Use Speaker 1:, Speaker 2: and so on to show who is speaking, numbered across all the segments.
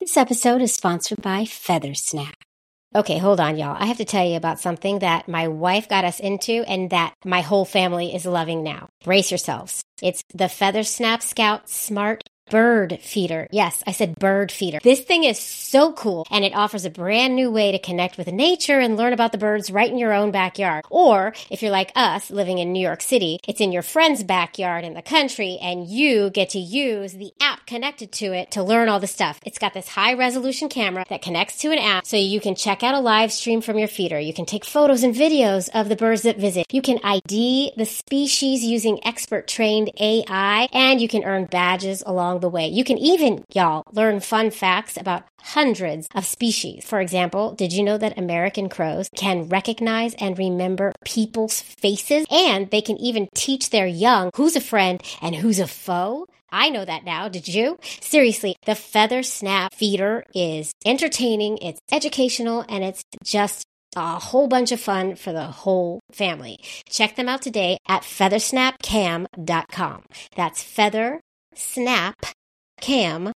Speaker 1: This episode is sponsored by Feathersnap. Okay, hold on, y'all. I have to tell you about something that my wife got us into and that my whole family is loving now. Brace yourselves. It's the Feathersnap Scout Smart Bird Feeder. Yes, I said bird feeder. This thing is so cool, and it offers a brand new way to connect with nature and learn about the birds right in your own backyard. Or, if you're like us, living in New York City, it's in your friend's backyard in the country, and you get to use the app connected to it to learn all the stuff. It's got this high-resolution camera that connects to an app, so you can check out a live stream from your feeder. You can take photos and videos of the birds that visit. You can ID the species using expert-trained AI, and you can earn badges along the way. You can even, y'all, learn fun facts about hundreds of species. For example, did you know that American crows can recognize and remember people's faces? And they can even teach their young who's a friend and who's a foe? I know that now. Did you? Seriously, the Feathersnap Feeder is entertaining, it's educational, and it's just a whole bunch of fun for the whole family. Check them out today at feathersnapcam.com. That's feathersnapcam.com.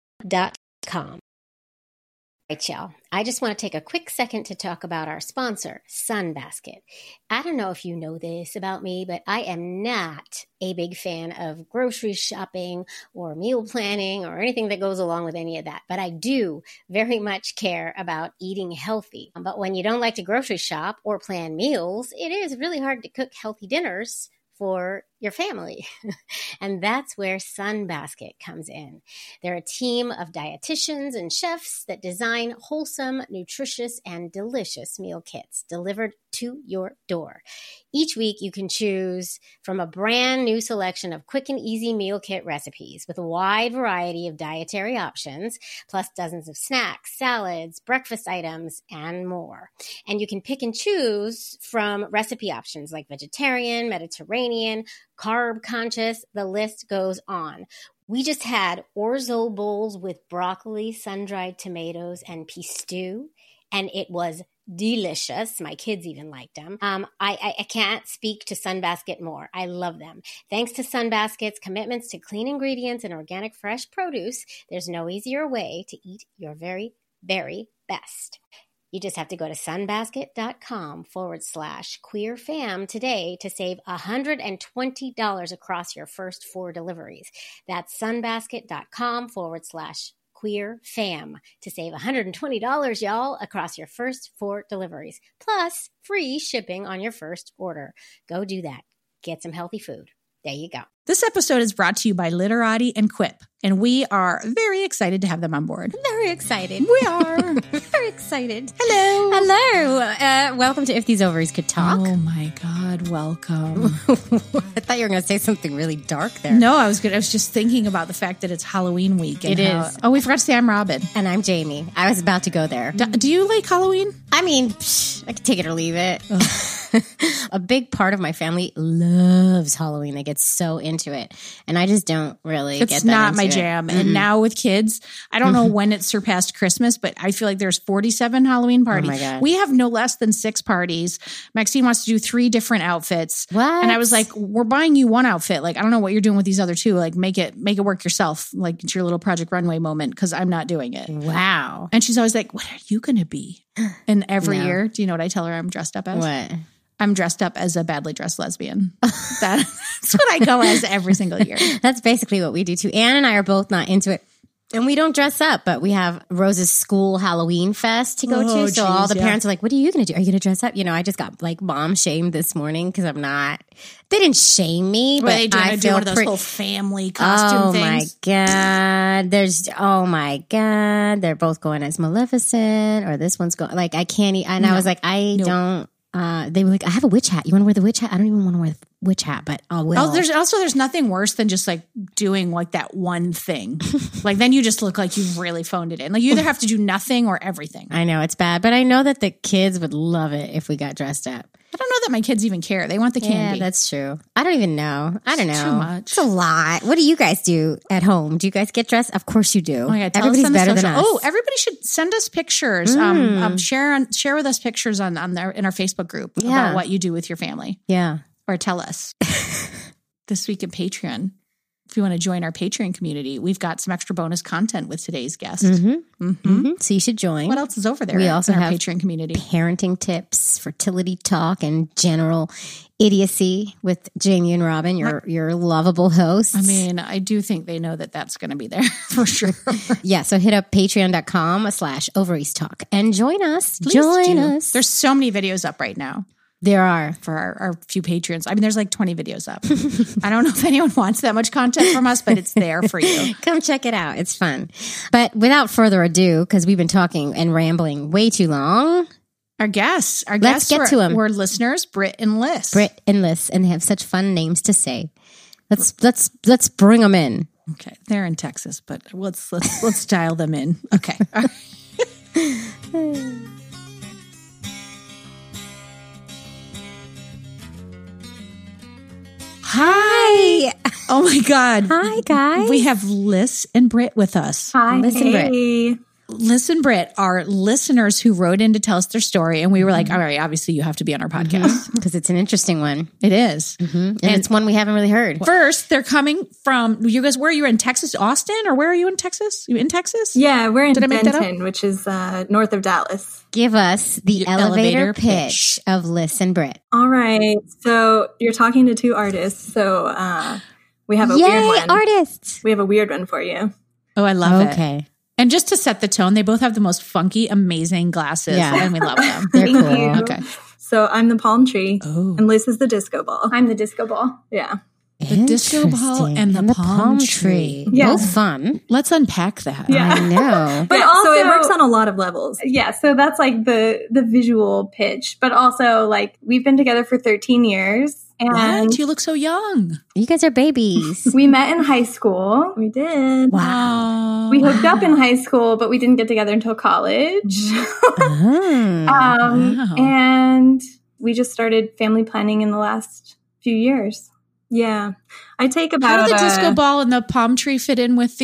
Speaker 1: All right, y'all. I just want to take a quick second to talk about our sponsor, Sunbasket. I don't know if you know this about me, but I am not a big fan of grocery shopping or meal planning or anything that goes along with any of that. But I do very much care about eating healthy. But when you don't like to grocery shop or plan meals, it is really hard to cook healthy dinners for your family. And that's where Sunbasket comes in. They're a team of dietitians and chefs that design wholesome, nutritious, and delicious meal kits delivered to your door. Each week, you can choose from a brand new selection of quick and easy meal kit recipes with a wide variety of dietary options, plus dozens of snacks, salads, breakfast items, and more. And you can pick and choose from recipe options like vegetarian, Mediterranean, carb conscious, the list goes on. We just had orzo bowls with broccoli, sun-dried tomatoes, and pea stew, and it was delicious. My kids even liked them. I can't speak to Sunbasket more. I love them. Thanks to Sunbasket's commitments to clean ingredients and organic fresh produce, there's no easier way to eat your very, very best. You just have to go to sunbasket.com/queerfam today to save $120 across your first 4 deliveries. That's sunbasket.com/queerfam to save $120, y'all, across your first 4 deliveries, plus free shipping on your first order. Go do that. Get some healthy food. There you go.
Speaker 2: This episode is brought to you by Literati and Quip, and we are very excited to have them on board.
Speaker 1: Very excited.
Speaker 2: We are.
Speaker 1: Very excited.
Speaker 2: Hello.
Speaker 1: Hello. Welcome to If These Ovaries Could Talk.
Speaker 2: Oh my God, welcome.
Speaker 1: I thought you were going to say something really dark there.
Speaker 2: No, I was just thinking about the fact that it's Halloween week. And
Speaker 1: it is.
Speaker 2: Oh, we forgot to say I'm Robin.
Speaker 1: And I'm Jamie. I was about to go there.
Speaker 2: Do you like Halloween?
Speaker 1: I mean, I can take it or leave it. A big part of my family loves Halloween. They get so into it. And I just don't really get that.
Speaker 2: It's not my
Speaker 1: into
Speaker 2: jam.
Speaker 1: it.
Speaker 2: And now with kids, I don't know when it surpassed Christmas, but I feel like there's 47 Halloween parties.
Speaker 1: Oh my God.
Speaker 2: We have no less than 6 parties. Maxine wants to do 3 different outfits.
Speaker 1: What?
Speaker 2: And I was like, we're buying you 1 outfit. Like, I don't know what you're doing with these other 2. Like, make it work yourself. Like, it's your little Project Runway moment, because I'm not doing it.
Speaker 1: Wow.
Speaker 2: And she's always like, what are you going to be? And every year, do you know what I tell her I'm dressed up as?
Speaker 1: What?
Speaker 2: I'm dressed up as a badly dressed lesbian. That's what I go as every single year.
Speaker 1: That's basically what we do too. Anne and I are both not into it. And we don't dress up, but we have Rose's school Halloween fest to go to. So all the parents are like, what are you going to do? Are you going to dress up? You know, I just got like mom shamed this morning because I'm not. They didn't shame me, but I
Speaker 2: do
Speaker 1: feel
Speaker 2: one of those whole family costume things.
Speaker 1: Oh my God. They're both going as Maleficent, or this one's going, like, I can't eat. And I was like, don't. They were like, I have a witch hat. You want to wear the witch hat? I don't even want to wear the witch hat, but I will.
Speaker 2: Oh, there's nothing worse than just like doing like that one thing. Like then you just look like you've really phoned it in. Like you either have to do nothing or everything.
Speaker 1: I know it's bad, but I know that the kids would love it if we got dressed up.
Speaker 2: I don't know that my kids even care. They want the candy.
Speaker 1: Yeah, that's true. I don't even know. I don't know.
Speaker 2: Too much.
Speaker 1: It's a lot. What do you guys do at home? Do you guys get dressed? Of course you do.
Speaker 2: Oh my God,
Speaker 1: everybody's better than us.
Speaker 2: Oh, everybody should send us pictures. Share with us pictures in our Facebook group about what you do with your family.
Speaker 1: Yeah.
Speaker 2: Or tell us. This week in Patreon, if you want to join our Patreon community, we've got some extra bonus content with today's guest.
Speaker 1: So you should join.
Speaker 2: What else is over there?
Speaker 1: We also
Speaker 2: in our
Speaker 1: have
Speaker 2: Patreon community.
Speaker 1: Parenting tips, fertility talk, and general idiocy with Jamie and Robin, your lovable hosts.
Speaker 2: I mean, I do think they know that that's going to be there for sure.
Speaker 1: Yeah, so hit up patreon.com/Ovaries Talk and join us.
Speaker 2: Please
Speaker 1: join
Speaker 2: do.
Speaker 1: us.
Speaker 2: There's so many videos up right now.
Speaker 1: There are.
Speaker 2: For our few patrons. I mean, there's like 20 videos up. I don't know if anyone wants that much content from us, but it's there for you.
Speaker 1: Come check it out. It's fun. But without further ado, because we've been talking and rambling way too long,
Speaker 2: Our guests
Speaker 1: Let's get to them.
Speaker 2: We're listeners, Britt and Liz.
Speaker 1: Britt and Liz, and they have such fun names to say. Let's bring them in.
Speaker 2: Okay, they're in Texas, but let's dial them in. Okay. All right.
Speaker 1: Hi.
Speaker 2: Oh my God.
Speaker 1: Hi, guys.
Speaker 2: We have Liz and Britt with us.
Speaker 3: Hi.
Speaker 1: Liz and Britt.
Speaker 2: Liz and Britt are listeners who wrote in to tell us their story. And we were like, all right, obviously you have to be on our podcast.
Speaker 1: Because it's an interesting one.
Speaker 2: It is.
Speaker 1: And it's one we haven't really heard.
Speaker 2: First, they're coming from, you guys, where are you in Texas? Austin? Or where are you in Texas? You in Texas?
Speaker 3: Yeah, we're in
Speaker 2: Did I make that up?
Speaker 3: Denton, which is north of Dallas.
Speaker 1: Give us the
Speaker 2: Your
Speaker 1: elevator
Speaker 2: elevator
Speaker 1: pitch of Liz and Britt.
Speaker 3: All right. So you're talking to two artists. So we have a weird
Speaker 1: Yay,
Speaker 3: one.
Speaker 1: artists.
Speaker 3: We have a weird one for you.
Speaker 2: Oh, I love it.
Speaker 1: Okay.
Speaker 2: And just to set the tone, they both have the most funky, amazing glasses.
Speaker 1: Yeah.
Speaker 2: And we love them.
Speaker 1: They're
Speaker 3: Thank
Speaker 1: cool.
Speaker 3: you.
Speaker 2: Okay.
Speaker 3: So I'm the palm tree,
Speaker 2: Oh.
Speaker 3: and Liz is the disco ball.
Speaker 4: I'm the disco ball.
Speaker 3: Yeah.
Speaker 2: The disco ball
Speaker 1: Interesting.
Speaker 2: and the palm tree.
Speaker 3: Yeah.
Speaker 1: Both fun.
Speaker 2: Let's unpack that.
Speaker 3: Yeah.
Speaker 1: I know.
Speaker 4: But
Speaker 3: Yeah,
Speaker 4: also,
Speaker 3: so it works on a lot of levels.
Speaker 4: Yeah, so that's like the visual pitch. But also, like, we've been together for 13 years. And
Speaker 2: What? You look so young.
Speaker 1: You guys are babies.
Speaker 4: we met in high school.
Speaker 3: We did.
Speaker 2: Wow.
Speaker 4: We hooked up in high school, but we didn't get together until college.
Speaker 1: Oh.
Speaker 2: Wow.
Speaker 4: And we just started family planning in the last few years.
Speaker 3: Yeah. I take
Speaker 2: How
Speaker 3: about
Speaker 2: do the disco ball and the palm tree fit in with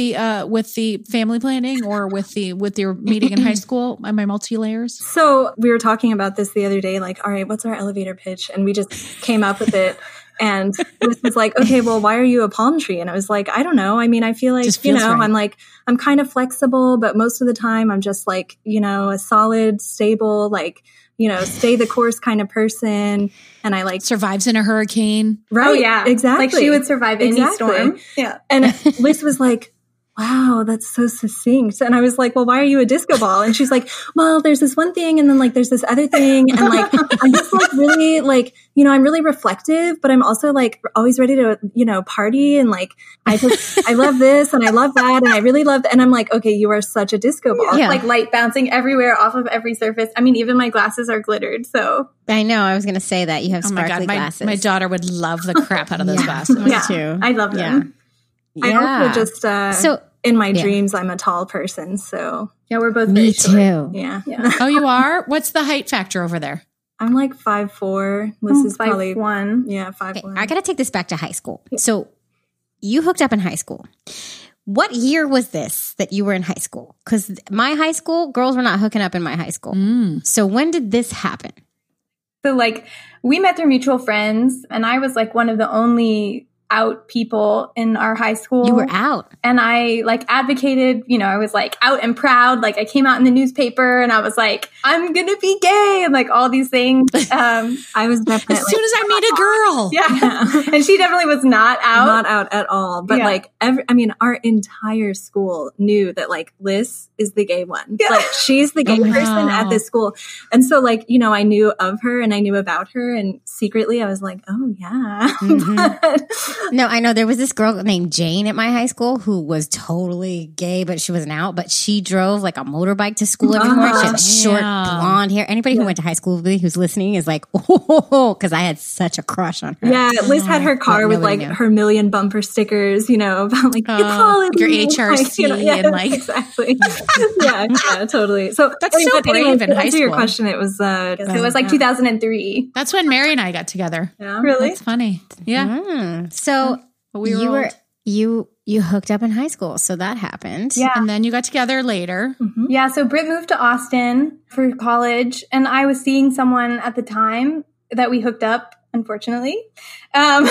Speaker 2: the family planning or with your meeting in high school? Am I multi-layers?
Speaker 3: So we were talking about this the other day, like, all right, what's our elevator pitch? And we just came up with it. And this was like, okay, well, why are you a palm tree? And I was like, I don't know. I mean, I feel like,
Speaker 2: Just feels right.
Speaker 3: I'm kind of flexible, but most of the time I'm just like, a solid, stable, like, stay the course kind of person. And I like,
Speaker 2: Survives in a hurricane.
Speaker 3: right.
Speaker 4: Oh, yeah.
Speaker 3: Exactly.
Speaker 4: Like, she would survive any
Speaker 3: Exactly.
Speaker 4: storm. Yeah.
Speaker 3: And Liz was like, wow, that's so succinct. And I was like, well, why are you a disco ball? And she's like, well, there's this one thing. And then like, there's this other thing. And like, I'm just like really like, I'm really reflective, but I'm also like always ready to, party. And like, I love this and I love that. And I really love that. And I'm like, okay, you are such a disco ball.
Speaker 1: Yeah.
Speaker 4: Like light bouncing everywhere off of every surface. I mean, even my glasses are glittered. So
Speaker 1: I know. I was going to say that. You have
Speaker 2: Oh my
Speaker 1: sparkly
Speaker 2: God.
Speaker 1: glasses.
Speaker 2: My daughter would love the crap out of those
Speaker 1: Yeah.
Speaker 2: glasses.
Speaker 1: Me
Speaker 3: Yeah.
Speaker 1: too.
Speaker 4: I love them.
Speaker 3: I also just,
Speaker 1: So
Speaker 3: in my
Speaker 1: yeah.
Speaker 3: dreams, I'm a tall person. So
Speaker 4: Yeah, we're both
Speaker 1: me
Speaker 4: very short.
Speaker 1: too.
Speaker 3: yeah,
Speaker 4: Yeah.
Speaker 2: Oh, you are? What's the height factor over there?
Speaker 3: I'm like 5'4". Liz is probably
Speaker 4: 5'1".
Speaker 3: yeah,
Speaker 1: Okay,
Speaker 3: 5'1".
Speaker 1: I got to take this back to high school. So you hooked up in high school. What year was this that you were in high school? Because my high school, girls were not hooking up in my high school. So when did this happen?
Speaker 4: So like we met through mutual friends and I was like one of the only out people in our high school.
Speaker 1: You were out.
Speaker 4: And I like advocated, I was like out and proud. Like I came out in the newspaper and I was like, I'm going to be gay and like all these things.
Speaker 3: I was definitely
Speaker 2: As soon as I meet a girl.
Speaker 4: Yeah. And she definitely was not out.
Speaker 3: not out at all. But
Speaker 4: Yeah.
Speaker 3: like our entire school knew that like Liz is the gay one.
Speaker 4: Yeah.
Speaker 3: Like she's the gay
Speaker 2: Oh,
Speaker 3: person
Speaker 2: wow.
Speaker 3: at this school. And so like, I knew of her and I knew about her and secretly I was like, oh yeah. But-
Speaker 1: No, I know there was this girl named Jane at my high school who was totally gay, but she wasn't out. But she drove like a motorbike to school every morning. She had short
Speaker 2: Damn.
Speaker 1: blonde hair. Anybody who went to high school with me who's listening is like, oh, because I had such a crush on her.
Speaker 3: yeah, Liz had her car
Speaker 1: But
Speaker 3: with
Speaker 1: nobody
Speaker 3: like
Speaker 1: knew.
Speaker 3: her million bumper stickers, about like you call it
Speaker 2: your
Speaker 3: me,
Speaker 2: HRC and, like-
Speaker 3: exactly. yeah, totally. So
Speaker 2: That's so
Speaker 3: but
Speaker 2: brave in
Speaker 3: to
Speaker 2: high
Speaker 3: answer your
Speaker 2: school.
Speaker 3: question, it was
Speaker 4: So it was like 2003.
Speaker 2: That's when Mary and I got together.
Speaker 3: yeah.
Speaker 4: Really?
Speaker 2: That's funny. Yeah.
Speaker 1: So
Speaker 2: But we were
Speaker 1: you were
Speaker 2: old.
Speaker 1: you hooked up in high school, so that happened.
Speaker 4: Yeah.
Speaker 2: And then you got together later.
Speaker 4: Yeah. So Britt moved to Austin for college and I was seeing someone at the time that we hooked up unfortunately. And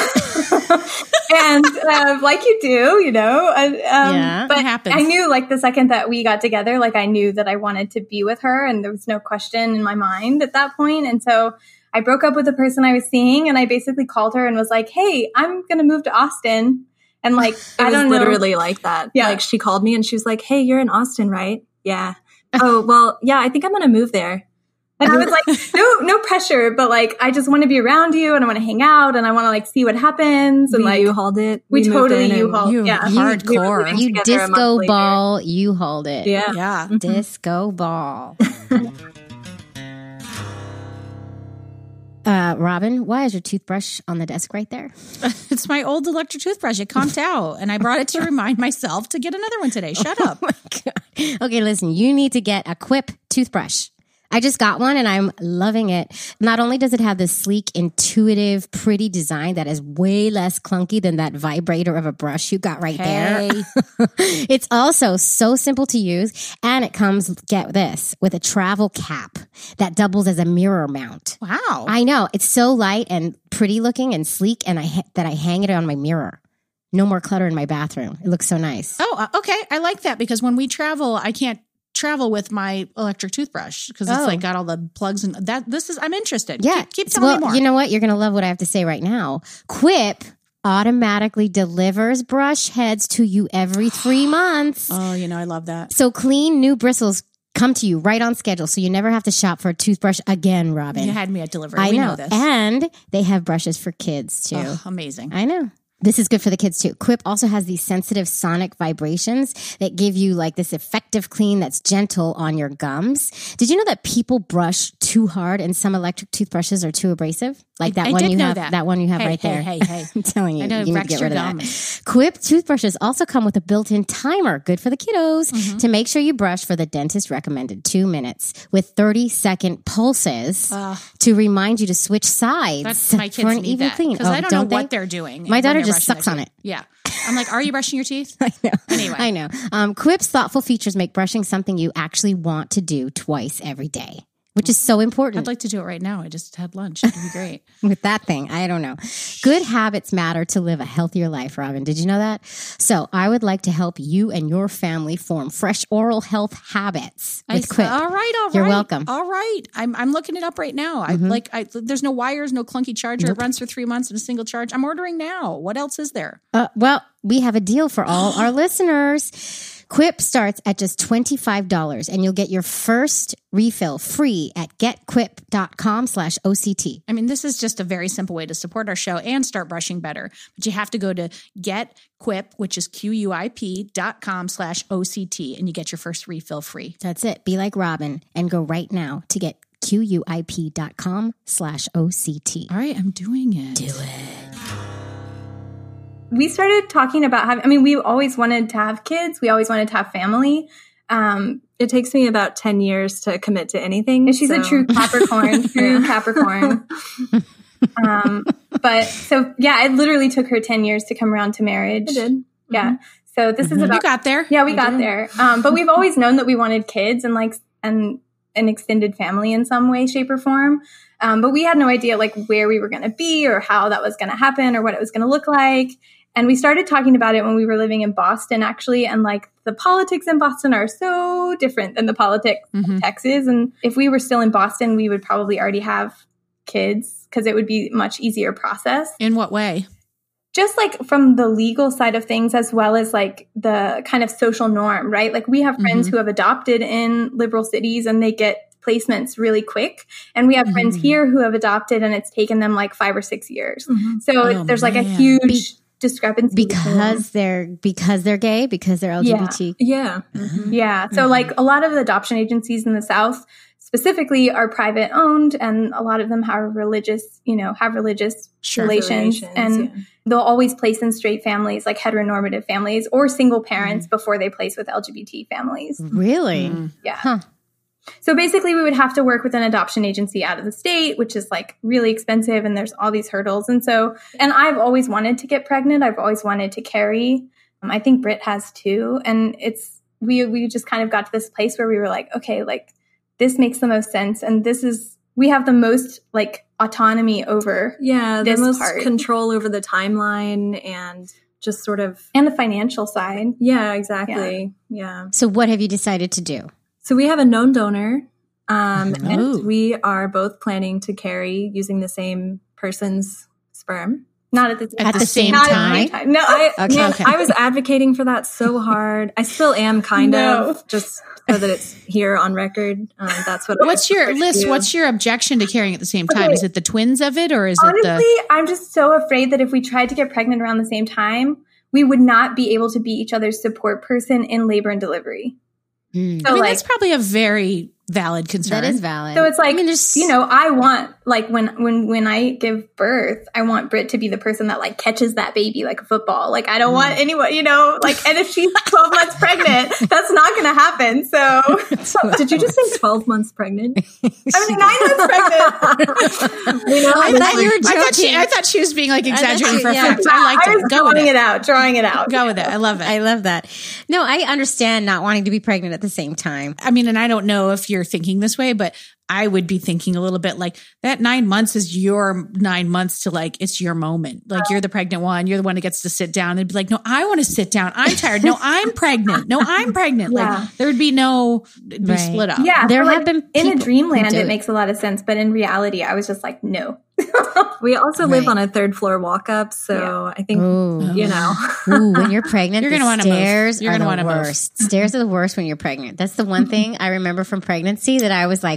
Speaker 4: like you do, you know. But
Speaker 2: it happens.
Speaker 4: I knew like the second that we got together, like I knew that I wanted to be with her, and there was no question in my mind at that point. And so I broke up with the person I was seeing, and I basically called her and was like, "Hey, I'm going to move to Austin." And like,
Speaker 3: I don't know. Literally like that.
Speaker 4: Yeah.
Speaker 3: Like she called me and she was like, "Hey, you're in Austin, right?" Yeah. Oh, well, yeah, I think I'm going to move there.
Speaker 4: And I was like, no pressure, but like, I just want to be around you and I want to hang out and I want to like see what happens. And
Speaker 3: We
Speaker 4: like,
Speaker 3: U-hauled it.
Speaker 4: we totally
Speaker 3: moved in
Speaker 4: U-hauled.
Speaker 2: You
Speaker 4: Yeah.
Speaker 2: hardcore.
Speaker 1: You
Speaker 3: together a month
Speaker 1: disco
Speaker 3: later.
Speaker 1: ball, you hold it.
Speaker 3: Yeah.
Speaker 2: Yeah.
Speaker 1: Disco ball. Robin, why is your toothbrush on the desk right there?
Speaker 2: It's my old electric toothbrush. It conked out, and I brought it to remind myself to get another one today. Shut up.
Speaker 1: Oh my God. Okay, listen, you need to get a Quip toothbrush. I just got one and I'm loving it. Not only does it have this sleek, intuitive, pretty design that is way less clunky than that vibrator of a brush you got right there. It's also so simple to use, and it comes, get this, with a travel cap that doubles as a mirror mount.
Speaker 2: Wow.
Speaker 1: I know. It's so light and pretty looking and sleek, and I hang it on my mirror. No more clutter in my bathroom. It looks so nice.
Speaker 2: Oh, okay. I like that because when we travel, I can't travel with my electric toothbrush because it's like got all the plugs and that. I'm interested.
Speaker 1: Yeah.
Speaker 2: Keep telling me more.
Speaker 1: You know what? You're going to love what I have to say right now. Quip automatically delivers brush heads to you every 3 months.
Speaker 2: Oh, you know, I love that.
Speaker 1: So clean new bristles come to you right on schedule. So you never have to shop for a toothbrush again, Robin.
Speaker 2: You had me at delivery.
Speaker 1: I
Speaker 2: We
Speaker 1: know.
Speaker 2: this.
Speaker 1: And they have brushes for kids too.
Speaker 2: Oh, amazing.
Speaker 1: I know. This is good for the kids too. Quip also has these sensitive sonic vibrations that give you like this effective clean that's gentle on your gums. Did you know that people brush too hard and some electric toothbrushes are too abrasive? Like that
Speaker 2: I
Speaker 1: one
Speaker 2: did
Speaker 1: you
Speaker 2: know
Speaker 1: have, that one you have right there.
Speaker 2: Hey.
Speaker 1: I'm telling you,
Speaker 2: I know,
Speaker 1: you need to
Speaker 2: wrecks
Speaker 1: get
Speaker 2: your
Speaker 1: rid of
Speaker 2: gums.
Speaker 1: that. Quip toothbrushes also come with a built-in timer, good for the kiddos, to make sure you brush for the dentist recommended 2 minutes with 30-second pulses to remind you to switch sides
Speaker 2: That's my kids
Speaker 1: for an
Speaker 2: need
Speaker 1: even
Speaker 2: that
Speaker 1: clean.
Speaker 2: because I don't know what
Speaker 1: they?
Speaker 2: they're doing.
Speaker 1: My
Speaker 2: when
Speaker 1: daughter
Speaker 2: they're
Speaker 1: just
Speaker 2: brushing
Speaker 1: sucks
Speaker 2: their
Speaker 1: on
Speaker 2: teeth.
Speaker 1: it.
Speaker 2: Yeah. I'm like, are you brushing your teeth?
Speaker 1: I know.
Speaker 2: Anyway.
Speaker 1: I know. Quip's thoughtful features make brushing something you actually want to do twice every day, which is so important.
Speaker 2: I'd like to do it right now. I just had lunch. It'd be great.
Speaker 1: With that thing, I don't know. Good habits matter to live a healthier life, Robin. Did you know that? So I would like to help you and your family form fresh oral health habits with Quip.
Speaker 2: All right.
Speaker 1: You're welcome.
Speaker 2: All right. I'm looking it up right now. There's no wires, no clunky charger. It runs for 3 months in a single charge. I'm ordering now. What else is there?
Speaker 1: Well, we have a deal for all our listeners. Quip starts at just $25 and you'll get your first refill free at getquip.com/OCT.
Speaker 2: I mean, this is just a very simple way to support our show and start brushing better. But you have to go to getquip, which is QUIP.com/OCT, and you get your first refill free.
Speaker 1: That's it. Be like Robin and go right now to get QUIP.com/OCT.
Speaker 2: All right, I'm doing it.
Speaker 1: Do it.
Speaker 4: We started talking about we always wanted to have kids. We always wanted to have family.
Speaker 3: It takes me about 10 years to commit to anything.
Speaker 4: And she's a true Capricorn, Capricorn. But so, yeah, it literally took her 10 years to come around to marriage.
Speaker 3: I did.
Speaker 4: Yeah. So this is about,
Speaker 2: You got there.
Speaker 4: yeah, we got there. But we've always known that we wanted kids and an extended family in some way, shape or form. But we had no idea where we were going to be or how that was going to happen or what it was going to look like. And we started talking about it when we were living in Boston, actually. And the politics in Boston are so different than the politics of Texas. And if we were still in Boston, we would probably already have kids because it would be a much easier process.
Speaker 2: In what way?
Speaker 4: Just from the legal side of things, as well as the kind of social norm, right? We have friends who have adopted in liberal cities and they get placements really quick. And we have friends here who have adopted and it's taken them 5 or 6 years. So there's a huge discrepancy
Speaker 1: because they're gay, because they're LGBT.
Speaker 3: Yeah.
Speaker 4: Yeah. So a lot of the adoption agencies in the South specifically are private owned, and a lot of them have religious relations, and they'll always place in straight families, heteronormative families or single parents before they place with LGBT families.
Speaker 1: Really?
Speaker 4: Yeah.
Speaker 1: Huh.
Speaker 4: So basically we would have to work with an adoption agency out of the state, which is really expensive, and there's all these hurdles. And I've always wanted to get pregnant. I've always wanted to carry. I think Britt has too. And we just kind of got to this place where we were okay, this makes the most sense. And we have the most autonomy over
Speaker 3: the
Speaker 4: this
Speaker 3: most
Speaker 4: part.
Speaker 3: control over the timeline and just sort of
Speaker 4: and the financial side.
Speaker 3: Yeah, exactly. Yeah.
Speaker 1: So what have you decided to do?
Speaker 3: So we have a known donor, and we are both planning to carry using the same person's sperm.
Speaker 4: Not at the
Speaker 2: same
Speaker 4: not
Speaker 2: time?
Speaker 4: At the same time. No.
Speaker 3: I was advocating for that so hard. I still am kind of, just so that it's here on record. That's what.
Speaker 2: What's your list? What's your objection to carrying at the same time?
Speaker 4: Okay.
Speaker 2: Is it the twins of it, or is
Speaker 4: Honestly,
Speaker 2: it
Speaker 4: I'm just so afraid that if we tried to get pregnant around the same time, we would not be able to be each other's support person in labor and delivery. So
Speaker 2: I mean, that's probably a very valid concern.
Speaker 1: That is valid.
Speaker 4: So it's like,
Speaker 1: I mean, there's,
Speaker 4: I want, like, when I give birth, I want Britt to be the person that, like, catches that baby like a football. Like, I don't want anyone, like, and if she's 12 months pregnant, that's not going to happen. So,
Speaker 3: did you just say 12 months pregnant?
Speaker 4: I mean, 9 months pregnant.
Speaker 1: I thought you were joking.
Speaker 2: I thought she was being like exaggerating for
Speaker 1: yeah.
Speaker 2: effect. I liked
Speaker 4: I was
Speaker 2: it. Go with
Speaker 4: drawing
Speaker 2: it.
Speaker 4: drawing it out.
Speaker 2: Go with it. I love it.
Speaker 1: I love that. No, I understand not wanting to be pregnant at the same time.
Speaker 2: I mean, and I don't know if you're thinking this way, but I would be thinking a little bit like that 9 months is your 9 months to, like, it's your moment. Like, you're the pregnant one. You're the one that gets to sit down and be like, no, I want to sit down. I'm tired. No, I'm pregnant. No, I'm pregnant.
Speaker 4: Yeah.
Speaker 2: Like, there would be it'd be split up.
Speaker 4: Yeah.
Speaker 1: There
Speaker 4: so,
Speaker 1: have been
Speaker 4: in a
Speaker 1: people
Speaker 4: dreamland,
Speaker 1: who do
Speaker 4: it
Speaker 1: it.
Speaker 4: makes a lot of sense. But in reality, I was just like, no.
Speaker 3: We also live
Speaker 1: Right.
Speaker 3: on a 3rd floor walk up. So I think,
Speaker 1: Ooh.
Speaker 3: When
Speaker 1: you're pregnant,
Speaker 2: You're
Speaker 1: the
Speaker 2: gonna wanna move.
Speaker 1: stairs
Speaker 2: You're
Speaker 1: are
Speaker 2: gonna
Speaker 1: the
Speaker 2: wanna move.
Speaker 1: worst. Stairs are the worst when you're pregnant. That's the one thing I remember from pregnancy that I was like,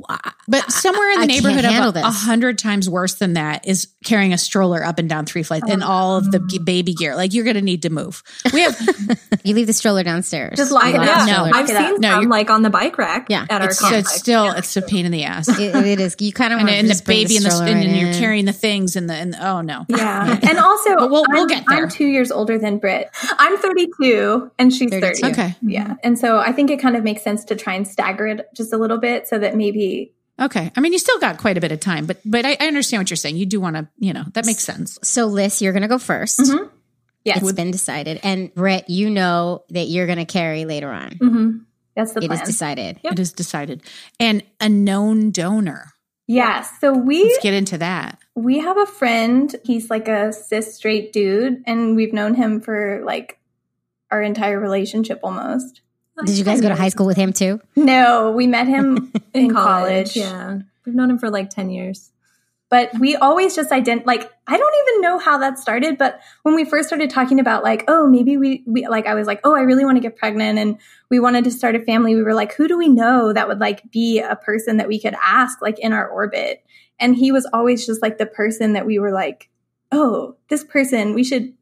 Speaker 2: But somewhere in the
Speaker 1: I can't
Speaker 2: neighborhood
Speaker 1: handle
Speaker 2: of
Speaker 1: this.
Speaker 2: 100 times worse than that is carrying a stroller up and down 3 flights and all of the baby gear. Like, you're going to need to move. We have
Speaker 1: you leave the stroller downstairs.
Speaker 4: Just lock
Speaker 1: You
Speaker 4: it
Speaker 1: lock
Speaker 4: up.
Speaker 1: the
Speaker 2: No,
Speaker 1: stroller.
Speaker 3: I've seen
Speaker 2: No,
Speaker 3: some
Speaker 2: you're-
Speaker 3: like on the bike rack
Speaker 1: Yeah.
Speaker 3: at our
Speaker 2: it's
Speaker 3: complex.
Speaker 2: it's a pain in the ass.
Speaker 1: It is. You kind of want
Speaker 2: And
Speaker 1: to
Speaker 2: the baby and you're carrying the things and oh no.
Speaker 4: Yeah. And also,
Speaker 2: But we'll get there.
Speaker 4: I'm 2 years older than Britt. I'm 32 and she's 30.
Speaker 1: 32.
Speaker 2: Okay.
Speaker 4: Yeah. And so I think it kind of makes sense to try and stagger it just a little bit so that maybe.
Speaker 2: Okay. I mean, you still got quite a bit of time, but I understand what you're saying. You do want to, that makes sense.
Speaker 1: So, Liz, you're going to go 1st.
Speaker 4: Mm-hmm. Yes.
Speaker 1: It's been decided. And Brett, you know that you're going to carry later on.
Speaker 4: Mm-hmm. That's the
Speaker 1: It
Speaker 4: plan.
Speaker 1: is decided.
Speaker 2: It is decided. And a known donor.
Speaker 4: Yes. So
Speaker 2: Let's get into that.
Speaker 4: we have a friend. He's like a cis straight dude, and we've known him for like our entire relationship almost.
Speaker 1: Did you guys go to high school with him too?
Speaker 4: No, we met him in college.
Speaker 3: Yeah. We've known him for like 10 years.
Speaker 4: But we always just I don't even know how that started. But when we first started talking about like, oh, maybe we like, I was like, oh, I really want to get pregnant and we wanted to start a family. We were like, who do we know that would like be a person that we could ask like in our orbit? And he was always just like the person that we were like, oh, this person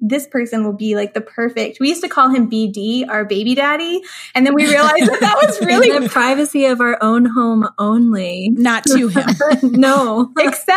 Speaker 4: will be like the perfect. We used to call him BD, our baby daddy. And then we realized that was really
Speaker 3: in the privacy of our own home only.
Speaker 2: Not to him.
Speaker 3: No.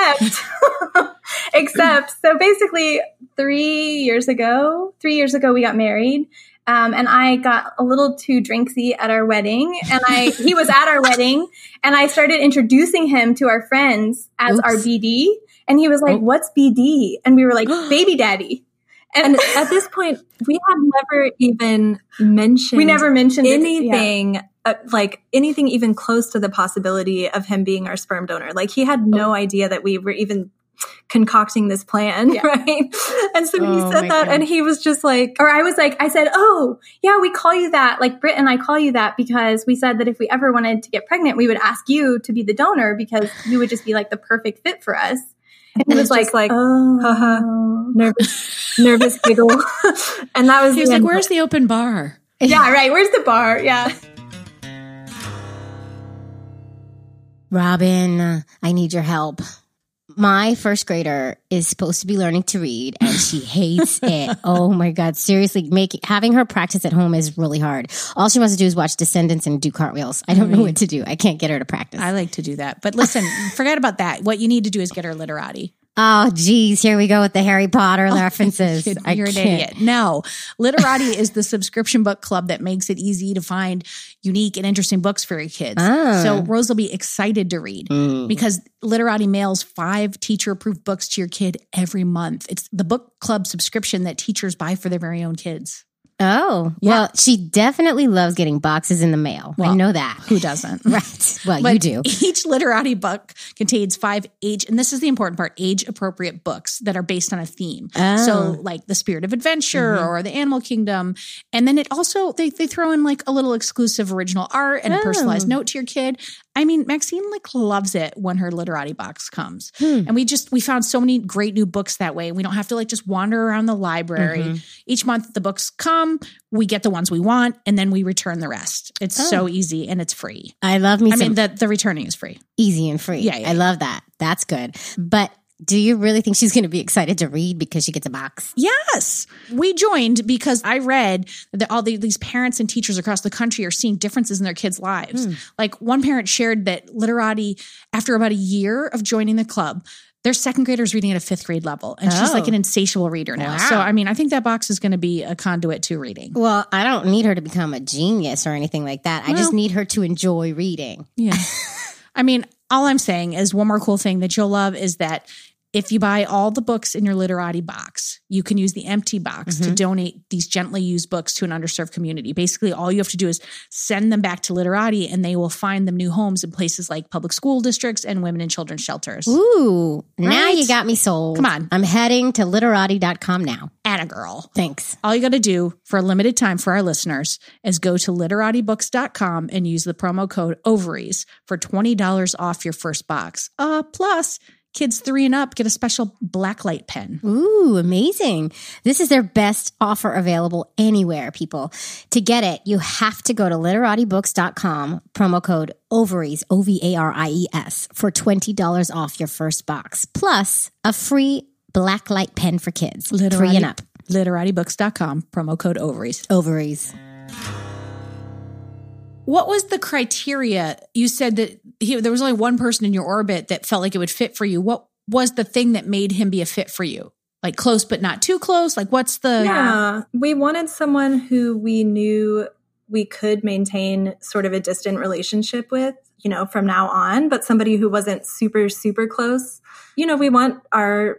Speaker 4: except so basically 3 years ago we got married. And I got a little too drinksy at our wedding, and he was at our wedding, and I started introducing him to our friends as our BD, and he was like, "What's BD?" And we were like, "Baby daddy."
Speaker 3: And at this point, we had never even mentioned.
Speaker 4: We never mentioned
Speaker 3: anything. Like anything even close to the possibility of him being our sperm donor. Like he had no idea that we were even concocting this plan, right? And so he said that, and he was just like,
Speaker 4: or I said, oh yeah, we call you that. Like Britt and I call you that because we said that if we ever wanted to get pregnant, we would ask you to be the donor because you would just be like the perfect fit for us. And he was like,
Speaker 3: oh, haha, nervous giggle. And that was
Speaker 2: He was like, where's the open bar?
Speaker 4: Yeah, right. Where's the bar? Yeah.
Speaker 1: Robin, I need your help. My first grader is supposed to be learning to read and she hates it. Oh my God. Seriously, having her practice at home is really hard. All she wants to do is watch Descendants and do cartwheels. I don't know what to do. I can't get her to practice.
Speaker 2: I like to do that. But listen, forget about that. What you need to do is get her literati.
Speaker 1: Oh, geez. Here we go with the Harry Potter references.
Speaker 2: You're an idiot. No. Literati is the subscription book club that makes it easy to find unique and interesting books for your kids. So Rose will be excited to read because Literati mails 5 teacher-approved books to your kid every month. It's the book club subscription that teachers buy for their very own kids.
Speaker 1: Oh, well, she definitely loves getting boxes in the mail.
Speaker 2: Well,
Speaker 1: I know that.
Speaker 2: Who doesn't?
Speaker 1: Right. Well,
Speaker 2: But
Speaker 1: you do.
Speaker 2: Each literati book contains 5 and this is the important part, age-appropriate books that are based on a theme.
Speaker 1: Oh.
Speaker 2: So like The Spirit of Adventure or The Animal Kingdom. And then it also, they throw in like a little exclusive original art and a personalized note to your kid. I mean, Maxine like loves it when her literati box comes. And we found so many great new books that way. We don't have to like just wander around the library. Each month the books come, we get the ones we want, and then we return the rest. It's so easy and it's free.
Speaker 1: I love me
Speaker 2: I
Speaker 1: some
Speaker 2: mean, the returning is free.
Speaker 1: easy and free.
Speaker 2: Yeah, yeah,
Speaker 1: I love that. That's good. But do you really think she's going to be excited to read because she gets a box?
Speaker 2: Yes. We joined because I read that all these parents and teachers across the country are seeing differences in their kids' lives. Like one parent shared that literati, after about a year of joining the club, their second graders reading at a 5th grade level. And she's like an insatiable reader now.
Speaker 1: Wow.
Speaker 2: So, I mean, I think that box is going to be a conduit to reading.
Speaker 1: Well, I don't need her to become a genius or anything like that. I just need her to enjoy reading.
Speaker 2: Yeah. I mean, all I'm saying is one more cool thing that you'll love is that if you buy all the books in your literati box, you can use the empty box to donate these gently used books to an underserved community. Basically, all you have to do is send them back to Literati and they will find them new homes in places like public school districts and women and children's shelters.
Speaker 1: Ooh, now
Speaker 2: Right?
Speaker 1: you got me sold.
Speaker 2: Come on.
Speaker 1: I'm heading to literati.com now.
Speaker 2: Atta girl.
Speaker 1: Thanks.
Speaker 2: All you got to do for a limited time for our listeners is go to literatibooks.com and use the promo code OVARIES for $20 off your first box. Plus, kids 3 and up get a special blacklight pen.
Speaker 1: Ooh, amazing. This is their best offer available anywhere, people. To get it, you have to go to literatibooks.com, promo code OVARIES, OVARIES, for $20 off your first box, plus a free blacklight pen for kids, 3 and up.
Speaker 2: Literatibooks.com, promo code OVARIES.
Speaker 1: Ovaries.
Speaker 2: What was the criteria? You said that there was only one person in your orbit that felt like it would fit for you. What was the thing that made him be a fit for you? Like close, but not too close? Like what's the...
Speaker 3: Yeah, we wanted someone who we knew we could maintain sort of a distant relationship with, you know, from now on, but somebody who wasn't super, super close. You know, we want our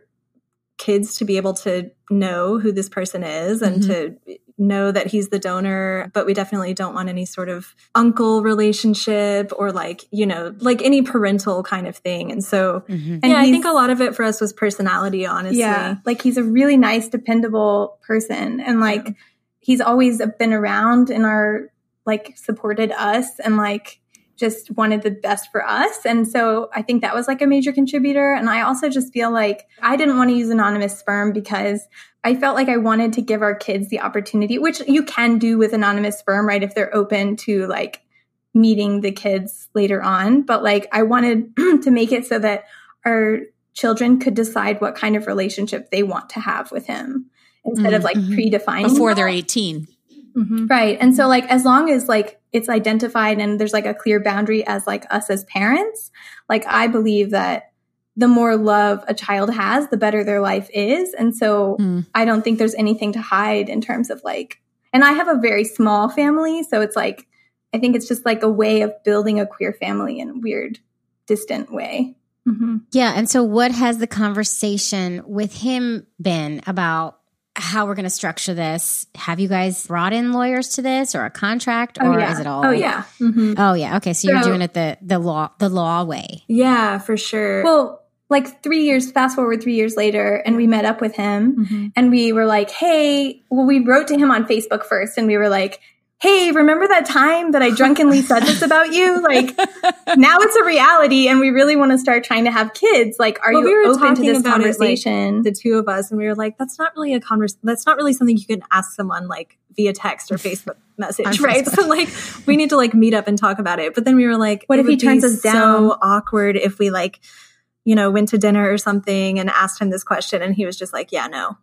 Speaker 3: kids to be able to know who this person is and to know that he's the donor, but we definitely don't want any sort of uncle relationship or like, you know, like any parental kind of thing. And so,
Speaker 4: And
Speaker 3: yeah, I think a lot of it for us was personality, honestly.
Speaker 4: Yeah, like he's a really nice, dependable person. And like, he's always been around and like supported us and like just wanted the best for us. And so I think that was like a major contributor. And I also just feel like I didn't want to use anonymous sperm because I felt like I wanted to give our kids the opportunity, which you can do with anonymous sperm, right? If they're open to like meeting the kids later on. But like, I wanted to make it so that our children could decide what kind of relationship they want to have with him instead of like predefining
Speaker 2: Before
Speaker 4: that.
Speaker 2: they're 18.
Speaker 4: Right. And so like, as long as like it's identified and there's like a clear boundary as like us as parents, like I believe that the more love a child has, the better their life is. And so I don't think there's anything to hide in terms of like, and I have a very small family. So it's like, I think it's just like a way of building a queer family in a weird, distant way.
Speaker 1: Yeah. And so what has the conversation with him been about how we're going to structure this? Have you guys brought in lawyers to this or a contract or is it all?
Speaker 4: Oh, yeah.
Speaker 1: Oh, yeah. Okay. So you're doing it the law way.
Speaker 3: Yeah, for sure.
Speaker 4: Well, like fast forward 3 years later, and we met up with him and we were like, hey, well, we wrote to him on Facebook first and we were like, hey, remember that time that I drunkenly said this about you? Like, now it's a reality and we really want to start trying to have kids. Like, are you open to this conversation?
Speaker 3: The two of us, and we were like, that's not really that's not really something you can ask someone like via text or Facebook message, right? So like, we need to like meet up and talk about it. But then we were like,
Speaker 4: what if he turns us down?
Speaker 3: So awkward if we like, you know, went to dinner or something and asked him this question and he was just like, yeah, no.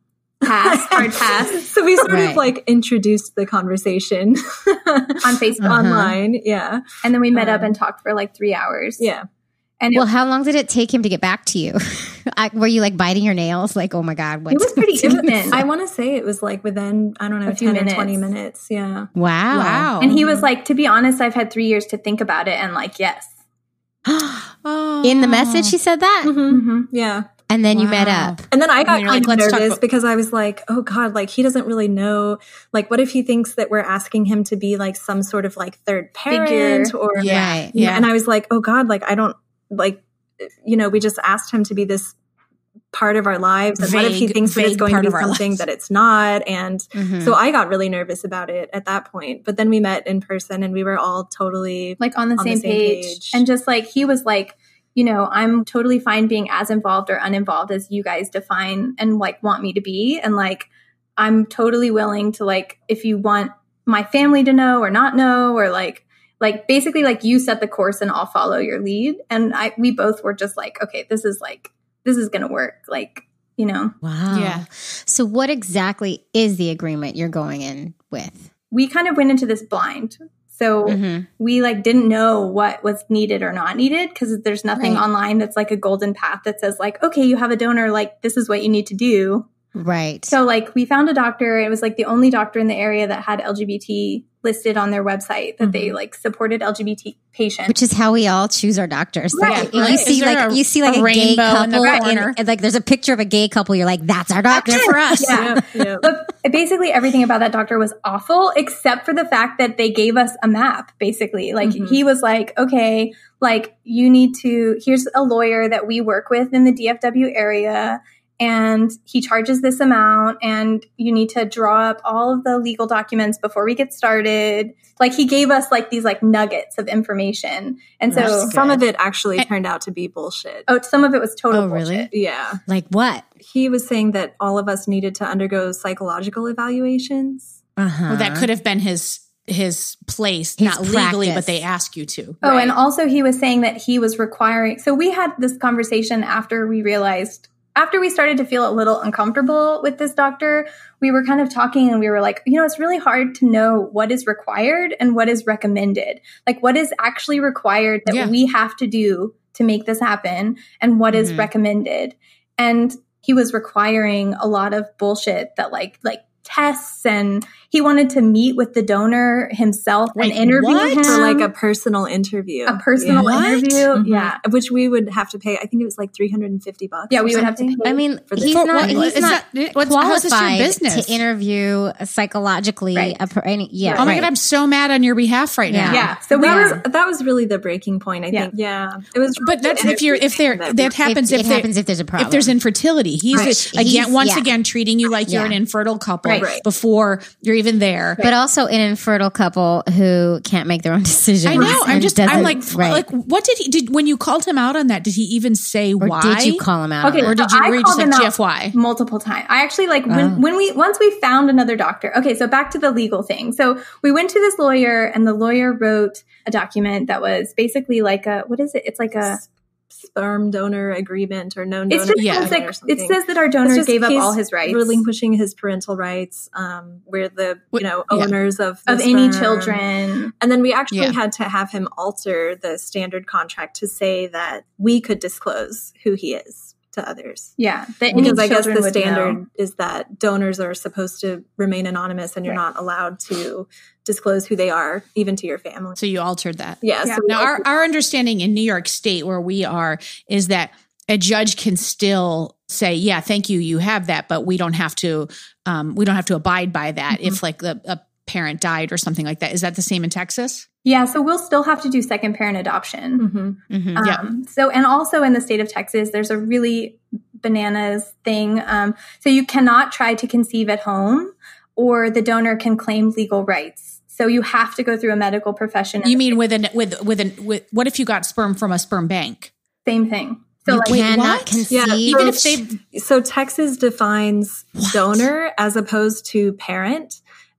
Speaker 4: Hard pass.
Speaker 3: So we sort of like introduced the conversation
Speaker 4: on Facebook,
Speaker 3: online. Yeah.
Speaker 4: And then we met up and talked for like 3 hours.
Speaker 3: Yeah.
Speaker 4: And
Speaker 1: well, how long did it take him to get back to you? Were you like biting your nails? Like, oh my God.
Speaker 4: It was pretty instant.
Speaker 3: I want to say it was like within, I don't know, 10 or 20 minutes. Yeah.
Speaker 1: Wow.
Speaker 4: And he was like, to be honest, I've had 3 years to think about it. And like, yes.
Speaker 1: In the message, he said that?
Speaker 3: Yeah.
Speaker 5: And then you met up.
Speaker 3: And then I got
Speaker 2: you're
Speaker 3: kind
Speaker 2: like,
Speaker 3: of
Speaker 2: let's talk
Speaker 3: nervous
Speaker 2: about-
Speaker 3: because I was like, oh God, like he doesn't really know. Like, what if he thinks that we're asking him to be like some sort of like third parent
Speaker 4: Figure.
Speaker 3: or,
Speaker 2: Yeah.
Speaker 3: you know,
Speaker 2: Yeah.
Speaker 3: and I was like, oh God, like I don't like, you know, we just asked him to be this part of our lives. And what if he thinks that it's
Speaker 2: vague
Speaker 3: going to
Speaker 2: part
Speaker 3: be
Speaker 2: of our
Speaker 3: something
Speaker 2: lives.
Speaker 3: that it's not? And
Speaker 5: Mhm.
Speaker 3: so I got really nervous about it at that point. But then we met in person and we were all totally
Speaker 4: like on the same page. And just like, he was like, you know, I'm totally fine being as involved or uninvolved as you guys define and like want me to be. And like, I'm totally willing to like, if you want my family to know or not know, or like basically like you set the course and I'll follow your lead. And we both were just like, okay, this is going to work. Like, you know,
Speaker 5: Wow.
Speaker 2: Yeah.
Speaker 5: So what exactly is the agreement you're going in with?
Speaker 4: we kind of went into this blind. So
Speaker 5: Mhm.
Speaker 4: we like didn't know what was needed or not needed because there's nothing
Speaker 5: Right.
Speaker 4: online that's like a golden path that says like, okay, you have a donor, like this is what you need to do.
Speaker 5: Right.
Speaker 4: So like we found a doctor. It was like the only doctor in the area that had LGBT listed on their website that they like supported LGBT patients.
Speaker 5: Which is how we all choose our doctors. Like,
Speaker 4: Right,
Speaker 5: if you
Speaker 4: right.
Speaker 5: see
Speaker 2: Is there
Speaker 5: like
Speaker 2: a-
Speaker 5: you see like
Speaker 2: a
Speaker 5: a gay
Speaker 2: rainbow in the
Speaker 5: couple
Speaker 2: corner?
Speaker 5: and like there's a picture of a gay couple, you're like, that's our doctor.
Speaker 2: Good for us.
Speaker 4: Yeah.
Speaker 3: yeah.
Speaker 4: But basically everything about that doctor was awful, except for the fact that they gave us a map, basically. Like he was like, okay, like you need to, here's a lawyer that we work with in the DFW area. And he charges this amount and you need to draw up all of the legal documents before we get started. Like he gave us like these like nuggets of information. And so
Speaker 2: That's
Speaker 3: Some
Speaker 2: good.
Speaker 3: of it actually turned out to be bullshit.
Speaker 4: some of it was total
Speaker 5: Oh, really?
Speaker 4: bullshit.
Speaker 3: Yeah.
Speaker 5: Like what?
Speaker 3: He was saying that all of us needed to undergo psychological evaluations.
Speaker 5: Uh-huh.
Speaker 2: Well, that could have been his place,
Speaker 5: His
Speaker 2: not legally,
Speaker 5: practice.
Speaker 2: but they ask you to.
Speaker 4: Oh, and also he was saying that he was requiring. So we had this conversation after we started to feel a little uncomfortable with this doctor. We were kind of talking and we were like, you know, it's really hard to know what is required and what is recommended. Like what is actually required that
Speaker 2: Yeah.
Speaker 4: we have to do to make this happen and what is recommended. And he was requiring a lot of bullshit that like tests, and he wanted to meet with the donor himself
Speaker 2: Wait,
Speaker 4: and interview
Speaker 2: what?
Speaker 4: him
Speaker 3: For like a personal interview.
Speaker 4: a personal
Speaker 2: What?
Speaker 4: interview.
Speaker 3: Mhm.
Speaker 4: Yeah.
Speaker 3: Which we would have to pay. I think it was like $350.
Speaker 4: Yeah,
Speaker 3: or
Speaker 4: we would have to
Speaker 3: something.
Speaker 4: pay.
Speaker 5: I mean,
Speaker 3: For the-
Speaker 5: he's
Speaker 3: For
Speaker 5: not.
Speaker 3: what?
Speaker 5: He's
Speaker 2: Is
Speaker 5: not
Speaker 2: that- what's- how is this your
Speaker 5: qualified
Speaker 2: business?
Speaker 5: to interview psychologically.
Speaker 4: Right.
Speaker 5: Yeah.
Speaker 2: Oh my
Speaker 5: right.
Speaker 2: God, I'm so mad on your behalf right now.
Speaker 4: Yeah. So we were,
Speaker 3: That was really the breaking point, I
Speaker 4: Yeah.
Speaker 3: think. Yeah. It was
Speaker 2: But that's if that happens
Speaker 5: It happens if there's a problem.
Speaker 2: if there's infertility. He's
Speaker 5: Right.
Speaker 2: again once
Speaker 5: Yeah.
Speaker 2: again treating you like you're
Speaker 5: Yeah.
Speaker 2: an infertile couple
Speaker 4: Right.
Speaker 2: before you're even there.
Speaker 5: But also an infertile couple who can't make their own decisions.
Speaker 2: I know. I'm
Speaker 5: and
Speaker 2: just.
Speaker 5: doesn't-
Speaker 2: I'm like,
Speaker 5: right.
Speaker 2: like, what did when you called him out on that? Did he even say
Speaker 5: or
Speaker 2: why?
Speaker 5: did you call him out?
Speaker 4: Okay,
Speaker 5: on
Speaker 2: Or
Speaker 5: it?
Speaker 2: did
Speaker 4: So
Speaker 2: you
Speaker 4: I
Speaker 2: were you
Speaker 4: called
Speaker 2: just like
Speaker 4: him out
Speaker 2: GFY?
Speaker 4: multiple times. I actually like once we found another doctor. Okay, so back to the legal thing. So we went to this lawyer and the lawyer wrote a document that was basically like what is it? It's like a
Speaker 3: sperm donor agreement or known donor
Speaker 4: it's just
Speaker 2: Yeah.
Speaker 3: agreement
Speaker 4: like
Speaker 3: or
Speaker 4: it
Speaker 3: something.
Speaker 4: says that our
Speaker 3: It's
Speaker 4: donor
Speaker 3: just
Speaker 4: gave up
Speaker 3: he's
Speaker 4: all his rights.
Speaker 3: relinquishing his parental rights. We're the
Speaker 2: Yeah.
Speaker 3: owners of the
Speaker 4: of any
Speaker 3: sperm.
Speaker 4: children.
Speaker 3: And then we actually
Speaker 2: Yeah.
Speaker 3: had to have him alter the standard contract to say that we could disclose who he is to others.
Speaker 4: Yeah. That
Speaker 3: Because
Speaker 4: any
Speaker 3: I guess
Speaker 4: children
Speaker 3: the
Speaker 4: would
Speaker 3: standard
Speaker 4: know.
Speaker 3: is that donors are supposed to remain anonymous and you're
Speaker 4: Right.
Speaker 3: not allowed to disclose who they are, even to your family.
Speaker 2: So you altered that.
Speaker 3: Yeah.
Speaker 4: Yeah.
Speaker 3: So we
Speaker 2: Now,
Speaker 3: altered-
Speaker 2: our understanding in New York State, where we are, is that a judge can still say, "Yeah, thank you, you have that," but we don't have to. We don't have to abide by that if, like, a parent died or something like that. Is that the same in Texas?
Speaker 4: Yeah, so we'll still have to do second parent adoption.
Speaker 3: Mhm.
Speaker 5: Mhm.
Speaker 2: Yeah.
Speaker 4: So, and also in the state of Texas, there's a really bananas thing. So you cannot try to conceive at home, or the donor can claim legal rights. So you have to go through a medical profession.
Speaker 2: You mean with what if you got sperm from a sperm bank?
Speaker 4: Same thing. So
Speaker 5: You
Speaker 4: like,
Speaker 5: cannot
Speaker 2: what?
Speaker 5: conceive.
Speaker 3: Yeah,
Speaker 2: Even if
Speaker 3: so-
Speaker 2: they
Speaker 3: So Texas defines donor as opposed to parent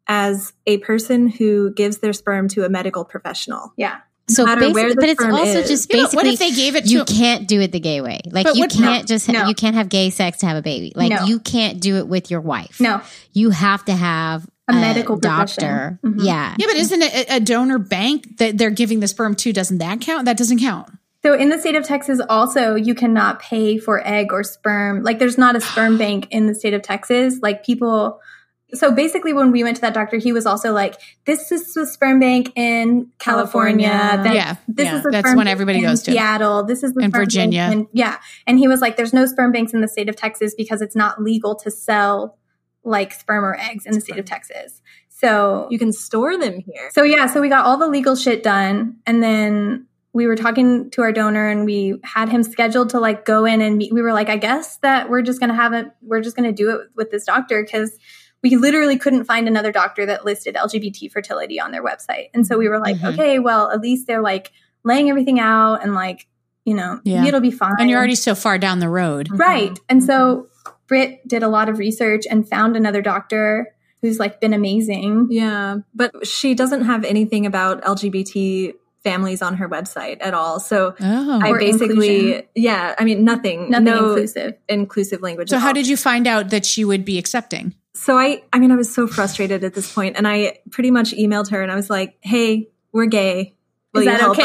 Speaker 3: as a person who gives their sperm to a medical professional.
Speaker 4: yeah.
Speaker 5: So
Speaker 3: matter where
Speaker 5: basically,
Speaker 3: the
Speaker 5: but it's
Speaker 3: sperm
Speaker 5: also
Speaker 3: is.
Speaker 5: just
Speaker 2: Yeah, but
Speaker 5: basically
Speaker 2: what if they gave it to
Speaker 5: you can't do it the gay way. Like
Speaker 2: But
Speaker 5: you
Speaker 2: what-
Speaker 5: can't just
Speaker 4: No.
Speaker 5: you can't have gay sex to have a baby. Like
Speaker 4: No.
Speaker 5: you can't do it with your wife.
Speaker 4: No.
Speaker 5: You have to have
Speaker 4: A medical
Speaker 5: doctor.
Speaker 4: profession. Mhm.
Speaker 5: Yeah.
Speaker 2: Yeah, but isn't it a donor bank that they're giving the sperm to? Doesn't that count? That doesn't count.
Speaker 4: So in the state of Texas, also, you cannot pay for egg or sperm. Like there's not a sperm bank in the state of Texas. Like people, So basically when we went to that doctor, he was also like, this is the sperm bank in California. This is the
Speaker 2: that's
Speaker 4: sperm
Speaker 2: when
Speaker 4: bank
Speaker 2: everybody
Speaker 4: in
Speaker 2: goes to.
Speaker 4: Seattle. This is the
Speaker 2: In
Speaker 4: sperm
Speaker 2: Virginia.
Speaker 4: bank and he was like, there's no sperm banks in the state of Texas because it's not legal to sell like sperm or eggs in the state of Texas. So
Speaker 3: You can store them here.
Speaker 4: So we got all the legal shit done, and then we were talking to our donor, and we had him scheduled to like go in and meet. We were like, I guess that we're just gonna do it with this doctor, because we literally couldn't find another doctor that listed LGBT fertility on their website. And so we were like, okay, well, at least they're like laying everything out, and like, you know, maybe it'll be fine.
Speaker 2: And you're already so far down the road.
Speaker 4: Right. And so Britt did a lot of research and found another doctor who's like been amazing.
Speaker 3: Yeah, but she doesn't have anything about LGBT families on her website at all. So I
Speaker 4: Or
Speaker 3: basically,
Speaker 4: inclusion.
Speaker 3: I mean, nothing no
Speaker 4: inclusive
Speaker 3: language.
Speaker 2: So
Speaker 3: at
Speaker 2: how
Speaker 3: all.
Speaker 2: did you find out that she would be accepting?
Speaker 3: So I was so frustrated at this point, and I pretty much emailed her and I was like, hey, we're gay. Will
Speaker 4: Is
Speaker 3: you
Speaker 4: that
Speaker 3: help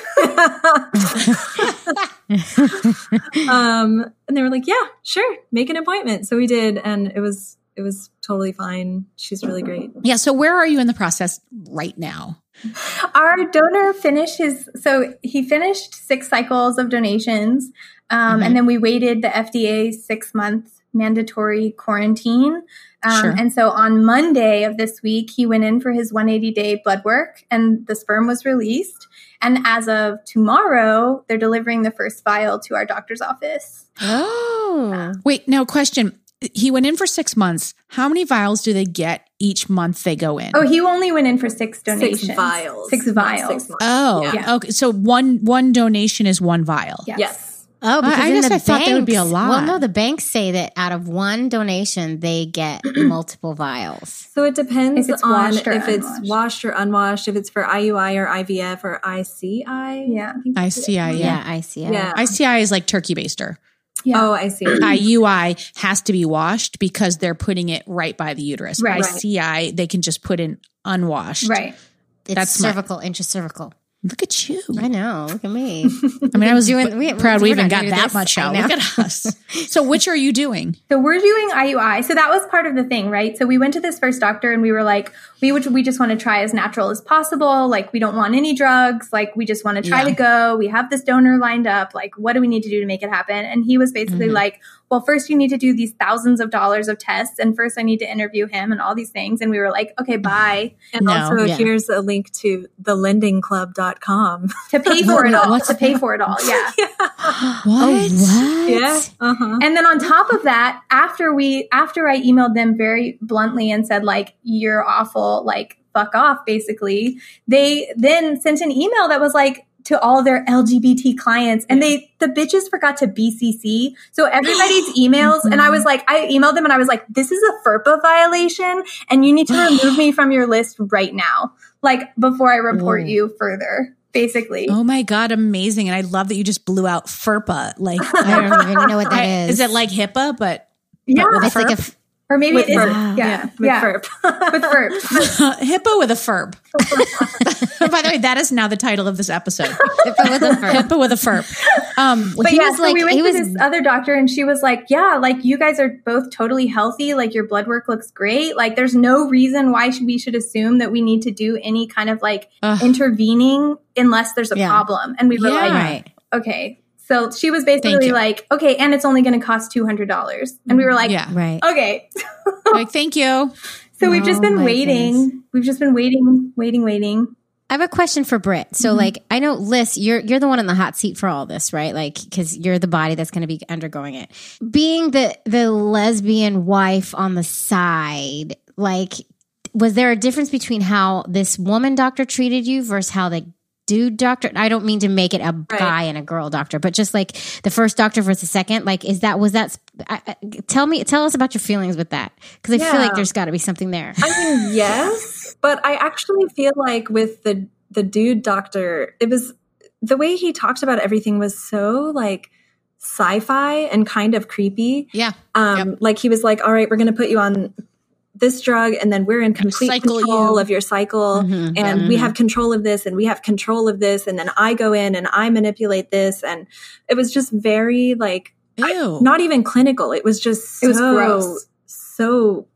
Speaker 4: okay?
Speaker 3: us? And they were like, yeah, sure, make an appointment. So we did, and it was totally fine. She's really great.
Speaker 2: Yeah. So where are you in the process right now?
Speaker 4: Our donor finished he finished 6 cycles of donations. And then we waited the FDA 6-month mandatory quarantine. And so on Monday of this week, he went in for his 180-day blood work, and the sperm was released. And as of tomorrow, they're delivering the first vial to our doctor's office.
Speaker 5: Oh.
Speaker 2: Wait, now question. He went in for 6 months. How many vials do they get each month they go in?
Speaker 4: Oh, he only went in for 6 donations.
Speaker 3: 6 vials.
Speaker 4: 6 vials.
Speaker 2: Oh,
Speaker 4: Yeah.
Speaker 2: okay. So one donation is 1 vial.
Speaker 3: Yes.
Speaker 5: Oh, because
Speaker 2: I
Speaker 5: in
Speaker 2: guess
Speaker 5: the
Speaker 2: I thought that would be a
Speaker 5: banks-
Speaker 2: lot.
Speaker 5: Well, no, the banks say that out of one donation, they get multiple vials.
Speaker 3: So it depends
Speaker 4: If it's
Speaker 3: on
Speaker 4: washed or
Speaker 3: if it's
Speaker 4: unwashed.
Speaker 3: washed or unwashed, if it's for IUI or IVF or ICI.
Speaker 4: Yeah.
Speaker 2: ICI,
Speaker 5: Yeah, I see.
Speaker 3: Yeah.
Speaker 2: ICI is like turkey baster.
Speaker 4: Yeah.
Speaker 3: Oh, I see.
Speaker 2: IUI has to be washed because they're putting it right by the uterus.
Speaker 4: Right.
Speaker 2: ICI, they can just put in unwashed.
Speaker 4: Right.
Speaker 5: It's
Speaker 2: That's smart.
Speaker 5: cervical, intracervical.
Speaker 2: Look at you.
Speaker 5: I know. Look at me.
Speaker 2: I mean, I was
Speaker 5: doing-
Speaker 2: proud we
Speaker 5: we're
Speaker 2: even
Speaker 5: not
Speaker 2: got
Speaker 5: doing
Speaker 2: that
Speaker 5: this.
Speaker 2: much
Speaker 5: I
Speaker 2: out.
Speaker 5: know.
Speaker 2: Look at us. So which are you doing?
Speaker 4: So we're doing IUI. So that was part of the thing, right? So we went to this first doctor and we were like, we just want to try as natural as possible. Like, we don't want any drugs. Like, we just want to try to go. We have this donor lined up. Like, what do we need to do to make it happen? And he was basically like, well, first you need to do these thousands of dollars of tests. And first I need to interview him and all these things. And we were like, okay, bye.
Speaker 3: And
Speaker 2: No.
Speaker 3: also,
Speaker 5: Yeah.
Speaker 3: here's a link to thelendingclub.com.
Speaker 4: To pay for it all.
Speaker 2: What's
Speaker 4: To pay for it all. Yeah.
Speaker 2: What?
Speaker 3: Yeah. Uh-huh.
Speaker 4: And then on top of that, after I emailed them very bluntly and said, like, you're awful, like, fuck off, basically, they then sent an email that was like, to all their LGBT clients, and the bitches forgot to BCC. So everybody's emails, and I was like, I emailed them and I was like, this is a FERPA violation and you need to remove me from your list right now. Like, before I report you further, basically.
Speaker 2: Oh my God, amazing. And I love that you just blew out FERPA. Like,
Speaker 5: I don't even know what that is.
Speaker 2: Is it like HIPA, but
Speaker 4: Yeah.
Speaker 2: with a
Speaker 5: It's like a
Speaker 2: FERP?
Speaker 4: Or maybe
Speaker 3: With
Speaker 4: it is.
Speaker 3: FERP.
Speaker 4: Yeah.
Speaker 3: With
Speaker 4: Yeah.
Speaker 3: FERP.
Speaker 4: With FERP.
Speaker 2: HIPAA with a FERB. By the way, that is now the title of this episode.
Speaker 5: HIPAA with a FERP.
Speaker 2: HIPAA with a FERB.
Speaker 4: But
Speaker 5: he
Speaker 4: yeah,
Speaker 5: was
Speaker 4: so
Speaker 5: like-
Speaker 4: we went
Speaker 5: he
Speaker 4: to
Speaker 5: was-
Speaker 4: this other doctor and she was like, yeah, like, you guys are both totally healthy. Like, your blood work looks great. Like, there's no reason why we should assume that we need to do any kind of like intervening unless there's a
Speaker 5: Yeah.
Speaker 4: problem. And we were
Speaker 2: Yeah.
Speaker 4: like,
Speaker 5: Right.
Speaker 4: okay. So she was
Speaker 2: Thank
Speaker 4: basically
Speaker 2: you.
Speaker 4: like, okay, and it's only going to cost $200. And we were like,
Speaker 2: Yeah.
Speaker 5: Right.
Speaker 4: okay.
Speaker 2: Like, thank you.
Speaker 4: So we've just
Speaker 5: Oh
Speaker 4: been
Speaker 5: my
Speaker 4: waiting.
Speaker 5: goodness.
Speaker 4: We've just been waiting.
Speaker 5: I have a question for Britt. So, like, I know, Liz, you're the one in the hot seat for all this, right? Like, because you're the body that's going to be undergoing it. Being the lesbian wife on the side, like, was there a difference between how this woman doctor treated you versus how the dude doctor? I don't mean to make it a guy and a girl doctor, but just like the first doctor versus the second. Like, tell us about your feelings with that, because I feel like
Speaker 3: Yeah.
Speaker 5: there's got to be something there.
Speaker 3: I mean, yes, but I actually feel like with the dude doctor, it was the way he talked about everything was so like sci-fi and kind of creepy.
Speaker 2: Yeah.
Speaker 3: Like he was like, all right, we're going to put you on this drug and then we're in complete
Speaker 2: cycle
Speaker 3: control
Speaker 2: you.
Speaker 3: of your cycle and we have control of this and we have control of this. And then I go in and I manipulate this. And it was just very like,
Speaker 2: Ew.
Speaker 3: not even clinical. It was just
Speaker 4: It was gross.
Speaker 3: so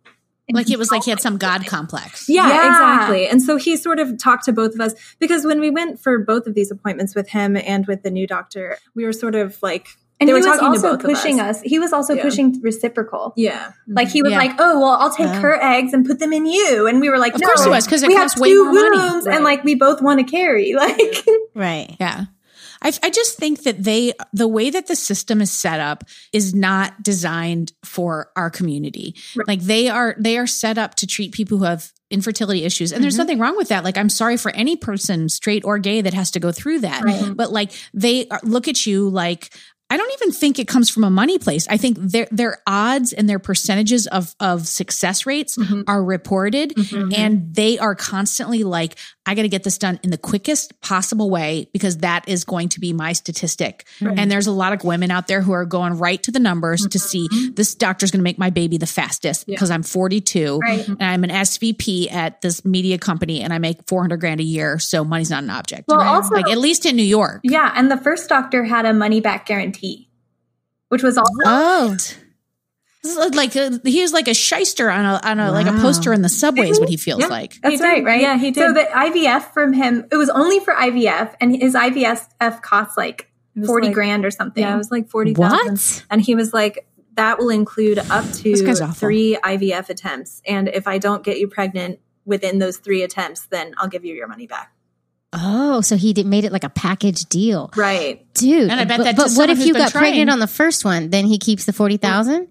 Speaker 2: Like it was like he had some God complex.
Speaker 3: Yeah,
Speaker 4: Yeah.
Speaker 3: exactly. And so he sort of talked to both of us because when we went for both of these appointments with him and with the new doctor, we were sort of like,
Speaker 4: And
Speaker 3: they
Speaker 4: he
Speaker 3: were
Speaker 4: was
Speaker 3: talking to
Speaker 4: also
Speaker 3: both of
Speaker 4: pushing
Speaker 3: us.
Speaker 4: us. He was also
Speaker 3: Yeah.
Speaker 4: pushing reciprocal.
Speaker 3: Yeah.
Speaker 4: Like he was
Speaker 2: Yeah.
Speaker 4: like, oh, well, I'll take her eggs and put them in you. And we were like,
Speaker 2: Of
Speaker 4: no,
Speaker 2: course he was, 'cause it
Speaker 4: we
Speaker 2: costs
Speaker 4: have
Speaker 2: way
Speaker 4: 2
Speaker 2: more money.
Speaker 4: wombs
Speaker 3: Right.
Speaker 4: and like we both want to carry. Like,
Speaker 5: Right.
Speaker 2: Yeah. I just think that the way that the system is set up is not designed for our community. Like they are set up to treat people who have infertility issues. And there's nothing wrong with that. Like, I'm sorry for any person, straight or gay, that has to go through that.
Speaker 4: Right.
Speaker 2: But like look at you like, I don't even think it comes from a money place. I think their odds and their percentages of success rates are reported, and they are constantly like, I got to get this done in the quickest possible way because that is going to be my statistic. And there's a lot of women out there who are going right to the numbers to see this doctor's going to make my baby the fastest because I'm 42
Speaker 4: Right.
Speaker 2: and I'm an SVP at this media company and I make $400,000 a year. So money's not an object.
Speaker 4: Well, also-
Speaker 2: like at least in New York.
Speaker 4: yeah. And the first doctor had a money back guarantee, which was also
Speaker 5: Oh.
Speaker 2: This is like he was like a shyster on a like a poster in the subway is what he feels like.
Speaker 4: That's
Speaker 3: He
Speaker 4: right,
Speaker 3: did.
Speaker 4: right?
Speaker 3: Yeah, he
Speaker 4: So
Speaker 3: did.
Speaker 4: the IVF from him, it was only for IVF, and his IVF costs like
Speaker 3: It was
Speaker 4: 40
Speaker 3: like-
Speaker 4: grand or something.
Speaker 3: Yeah, it was like 40,000.
Speaker 5: What?
Speaker 3: And he was like, that will include up
Speaker 2: This guy's
Speaker 3: to
Speaker 2: awful.
Speaker 3: 3 IVF attempts. And if I don't get you pregnant within those 3 attempts, then I'll give you your money back.
Speaker 5: Oh, so he made it like a package deal.
Speaker 3: Right.
Speaker 5: Dude.
Speaker 2: And I bet
Speaker 5: but,
Speaker 2: that to
Speaker 5: but what
Speaker 2: someone
Speaker 5: if
Speaker 2: who's
Speaker 5: you
Speaker 2: been
Speaker 5: got
Speaker 2: trying-
Speaker 5: pregnant on the first one? Then he keeps the 40,000?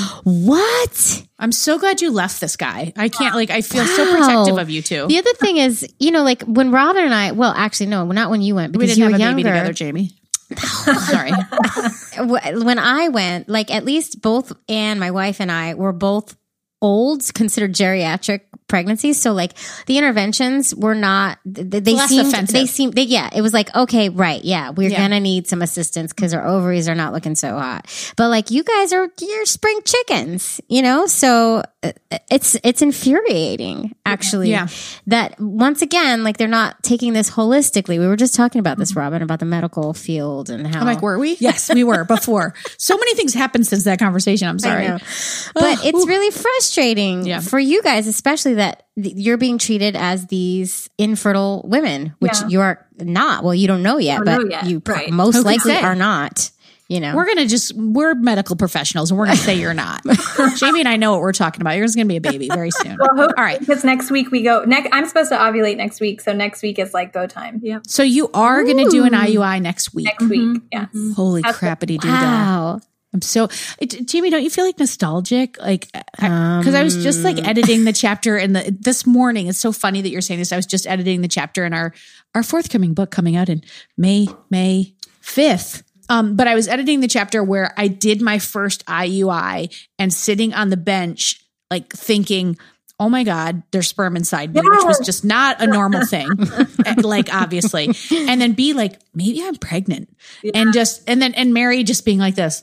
Speaker 5: What?
Speaker 2: I'm so glad you left this guy. I can't like I feel so
Speaker 5: Wow.
Speaker 2: protective of you two.
Speaker 5: The other thing is, like when Robin and I, well, actually, no, not when you went
Speaker 2: We
Speaker 5: because
Speaker 2: didn't
Speaker 5: you
Speaker 2: have
Speaker 5: were
Speaker 2: a
Speaker 5: younger.
Speaker 2: baby together, Jamie. Sorry.
Speaker 5: When I went, like at least both Anne, my wife, and I were both old, considered geriatric pregnancies. So like the interventions were not, they
Speaker 2: Less
Speaker 5: seemed,
Speaker 2: offensive.
Speaker 5: it was like, okay, right. Yeah. We're
Speaker 2: Yeah.
Speaker 5: going to need some assistance because our ovaries are not looking so hot. But like you guys you're spring chickens, so it's infuriating actually
Speaker 2: Yeah.
Speaker 5: that once again, like they're not taking this holistically. We were just talking about this, Robin, about the medical field and how
Speaker 2: I'm like, were we? Yes, we were before. So many things happened since that conversation. I'm sorry.
Speaker 5: I know. But it's really frustrating
Speaker 2: Yeah.
Speaker 5: for you guys, especially that you're being treated as these infertile women, which
Speaker 4: Yeah.
Speaker 5: you're not. Well, you don't know yet,
Speaker 3: Don't
Speaker 5: but
Speaker 3: know yet.
Speaker 5: you
Speaker 3: Right.
Speaker 5: most
Speaker 2: Who can
Speaker 5: likely
Speaker 2: say?
Speaker 5: are not.
Speaker 2: We're medical professionals and we're going to say you're not. Jamie and I know what we're talking about. You're going to be a baby very soon.
Speaker 4: Well, hopefully,
Speaker 2: All right.
Speaker 4: because next week we go. I'm supposed to ovulate next week, so next week is like go time.
Speaker 3: Yeah.
Speaker 2: So you are going to do an IUI next week.
Speaker 4: Next week, yes.
Speaker 2: Holy
Speaker 4: That's
Speaker 2: crappity doo
Speaker 5: Wow.
Speaker 2: I'm so, Jamie, don't you feel like nostalgic? Like, because I was just like editing the chapter this morning. It's so funny that you're saying this. I was just editing the chapter in our forthcoming book coming out in May 5th. But I was editing the chapter where I did my first IUI and sitting on the bench, like thinking, oh my God, there's sperm inside me, which was just not a normal thing. Like, obviously. And then be like, maybe I'm pregnant. And Mary just being like this.